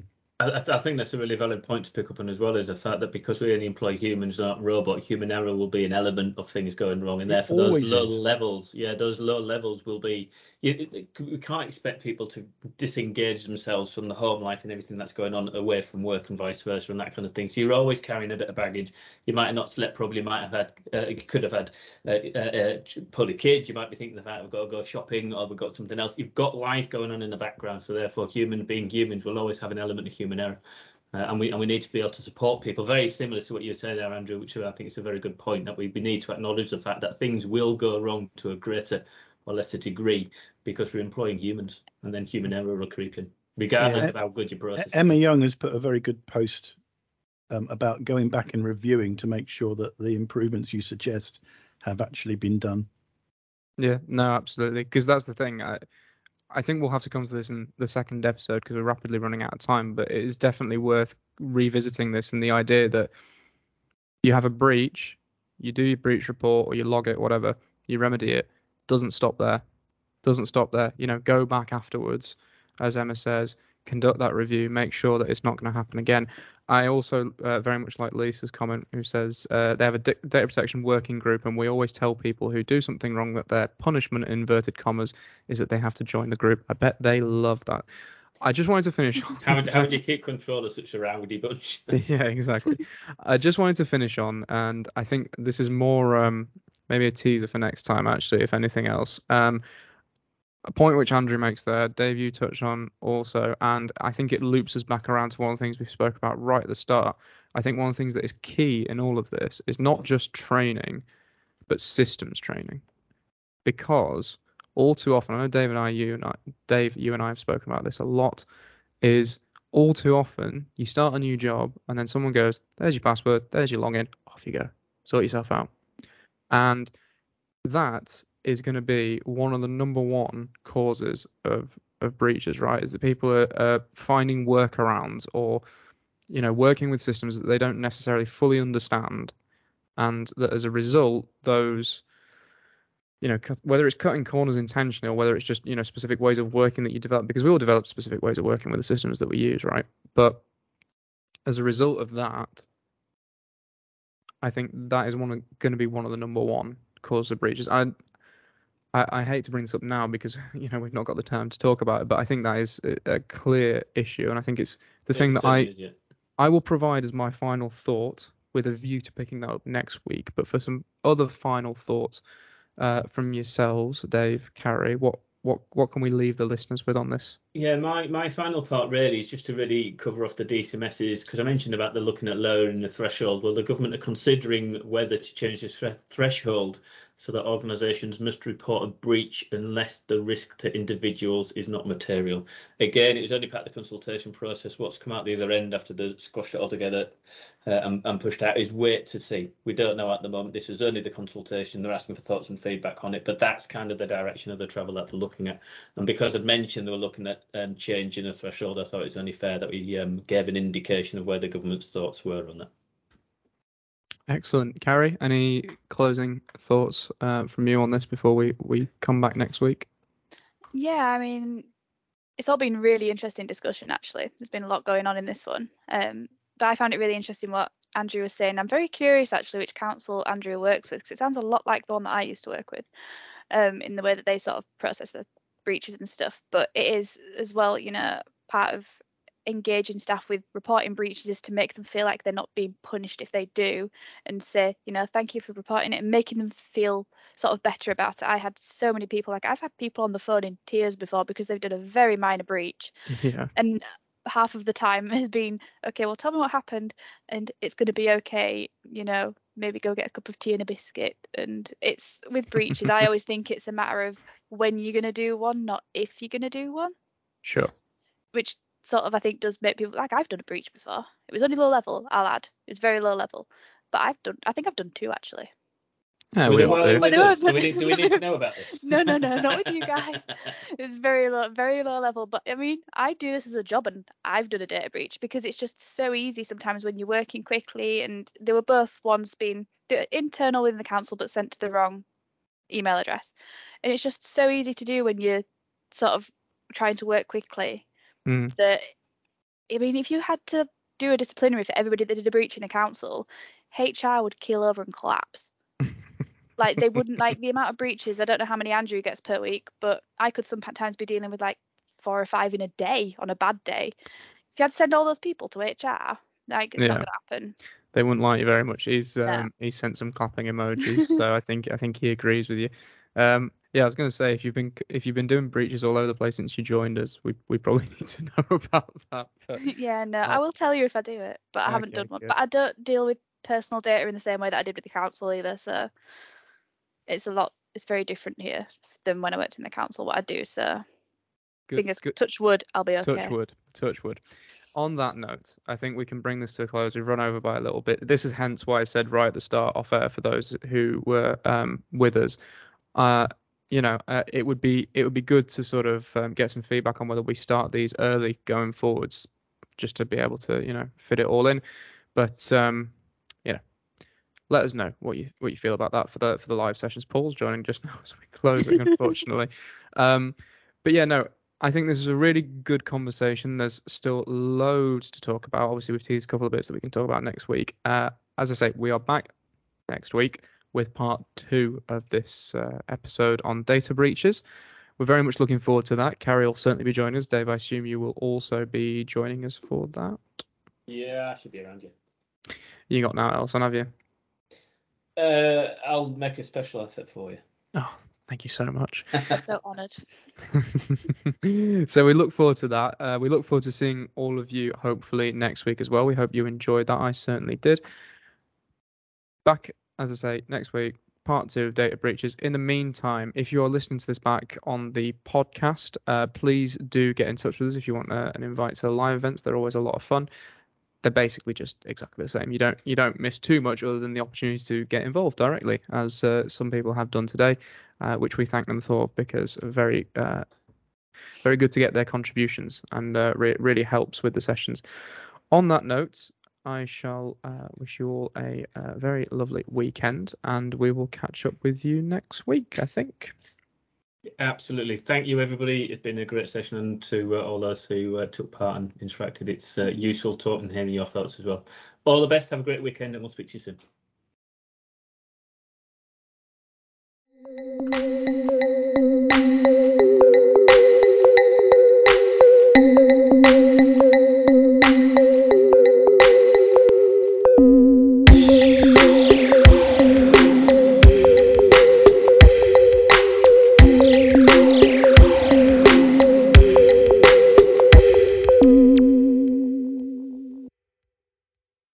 I, I think that's a really valid point to pick up on as well, is the fact that because we only employ humans, not robot, human error will be an element of things going wrong, and It therefore those always low is. levels, yeah, those low levels will be. You, it- we can't expect people to disengage themselves from the home life and everything that's going on away from work and vice versa and that kind of thing. So you're always carrying a bit of baggage. You might have not slept probably, might have had, uh, you could have had uh, uh, uh, poorly kids. You might be thinking about, we've got to go shopping or we've got something else. You've got life going on in the background, so therefore human being humans will always have an element of human error. Uh, and we and we need to be able to support people. Very similar to what you were saying there, Andrew, which I think is a very good point, that we, we need to acknowledge the fact that things will go wrong to a greater or lesser degree because we're employing humans, and then human error will creep in, regardless Yeah. of how good your process Emma is. Young has put a very good post um, about going back and reviewing to make sure that the improvements you suggest have actually been done. Yeah, no, absolutely. Because that's the thing. I, I think we'll have to come to this in the second episode because we're rapidly running out of time. But it is definitely worth revisiting this, and the idea that you have a breach, you do your breach report or you log it, whatever, you remedy it. Doesn't stop there. Doesn't stop there. You know, go back afterwards, as Emma says, conduct that review, make sure that it's not going to happen again. I also uh, very much like Lisa's comment, who says uh, they have a d- data protection working group, and we always tell people who do something wrong that their punishment, in inverted commas, is that they have to join the group. I bet they love that. I just wanted to finish. How would, how would you keep control of such a rowdy bunch? Yeah, exactly. I just wanted to finish on, and I think this is more um, maybe a teaser for next time, actually, if anything else. Um, a point which Andrew makes there, Dave, you touched on also, and I think it loops us back around to one of the things we spoke about right at the start. I think one of the things that is key in all of this is not just training, but systems training, because all too often, I know Dave and I, you and I, Dave, you and I have spoken about this a lot, is all too often you start a new job and then someone goes, there's your password, there's your login, off you go, sort yourself out. And that is going to be one of the number one causes of of breaches, right? Is that people are, are finding workarounds, or you know, working with systems that they don't necessarily fully understand, and that as a result, those, you know, cut, whether it's cutting corners intentionally or whether it's just, you know, specific ways of working that you develop, because we all develop specific ways of working with the systems that we use, right? But as a result of that, I think that is one of, going to be one of the number one causes of breaches. I I, I hate to bring this up now because, you know, we've not got the time to talk about it, but I think that is a, a clear issue, and I think it's the Yeah, thing it that I certainly is, yeah. I will provide as my final thought, with a view to picking that up next week. But for some other final thoughts uh, from yourselves, Dave, Carrie, what what what can we leave the listeners with on this? Yeah, my, my final part really is just to really cover off the D C M's, because I mentioned about the looking at lowering the threshold. Well, the government are considering whether to change the thre- threshold so that organisations must report a breach unless the risk to individuals is not material. Again, it was only part of the consultation process. What's come out the other end after they squashed it all together uh, and, and pushed out is wait to see. We don't know at the moment. This was only the consultation. They're asking for thoughts and feedback on it, but that's kind of the direction of the travel that they're looking at. And because I'd mentioned they were looking at um, changing the threshold, I thought it was only fair that we um, gave an indication of where the government's thoughts were on that. Excellent. Carrie, any closing thoughts uh, from you on this before we, we come back next week? Yeah, I mean, it's all been really interesting discussion, actually. There's been a lot going on in this one. Um, but I found it really interesting what Andrew was saying. I'm very curious, actually, which council Andrew works with, because it sounds a lot like the one that I used to work with, um, in the way that they sort of process the breaches and stuff. But it is as well, you know, part of engaging staff with reporting breaches is to make them feel like they're not being punished if they do, and say, you know, thank you for reporting it, and making them feel sort of better about it. I had so many people, like I've had people on the phone in tears before because they've done a very minor breach, Yeah. and half of the time has been, okay, well, tell me what happened and it's going to be okay, you know, maybe go get a cup of tea and a biscuit. And it's with breaches, I always think it's a matter of when you're going to do one, not if you're going to do one. Sure. Which sort of, I think, does make people, like, I've done a breach before. It was only low level, I'll add. It was very low level. But I've done, I think I've done two, actually. Yeah, With we it all while do. you're with But they us, were- do we need, do we need to know about this? No, no, no, not with you guys. It's very low, very low level. But I mean, I do this as a job, and I've done a data breach because it's just so easy sometimes when you're working quickly. And they were both ones being they're internal within the council, but sent to the wrong email address. And it's just so easy to do when you're sort of trying to work quickly Mm. that I mean, if you had to do a disciplinary for everybody that did a breach in a council, H R would keel over and collapse. Like, they wouldn't, like, the amount of breaches, I don't know how many Andrew gets per week, but I could sometimes be dealing with like four or five in a day on a bad day. If you had to send all those people to H R, like, it's Yeah. not going to happen. They wouldn't like you very much. He's um, No. he sent some clapping emojis, so I think I think he agrees with you. Um, yeah, I was going to say if you've been if you've been doing breaches all over the place since you joined us, we we probably need to know about that. But, Yeah, no, uh, I will tell you if I do it, but I haven't okay, done one. good. But I don't deal with personal data in the same way that I did with the council either, so it's a lot, it's very different here than when I worked in the council, what I do, so Good, fingers, good. touch wood, I'll be okay. Touch wood, touch wood. On that note, I think we can bring this to a close. We've run over by a little bit. This is hence why I said right at the start off air for those who were um, with us. Uh, you know, uh, it would be it would be good to sort of um, get some feedback on whether we start these early going forwards, just to be able to you know fit it all in. But um, you know, let us know what you what you feel about that for the for the live sessions. Paul's joining just now as we're closing, unfortunately. Um, but yeah, no. I think this is a really good conversation. There's still loads to talk about. Obviously, we've teased a couple of bits that we can talk about next week. Uh, as I say, we are back next week with part two of this uh, episode on data breaches. We're very much looking forward to that. Carrie will certainly be joining us. Dave, I assume you will also be joining us for that. Yeah, I should be around you. You got now else on, have you? Uh, I'll make a special effort for you. Oh, thank you so much. So honoured. So we look forward to that. Uh, we look forward to seeing all of you hopefully next week as well. We hope you enjoyed that. I certainly did. Back, as I say, next week, part two of data breaches. In the meantime, if you are listening to this back on the podcast, uh, please do get in touch with us if you want uh, an invite to the live events. They're always a lot of fun. They're basically just exactly the same. You don't you don't miss too much other than the opportunity to get involved directly, as uh, some people have done today, uh, which we thank them for because very uh, very good to get their contributions and uh, re- really helps with the sessions. On that note, I shall uh, wish you all a uh, very lovely weekend, and we will catch up with you next week, I think. Absolutely. Thank you, everybody. It's been a great session, and to uh, all those who uh, took part and interacted. It's uh, useful talking and hearing your thoughts as well. All the best. Have a great weekend, and we'll speak to you soon.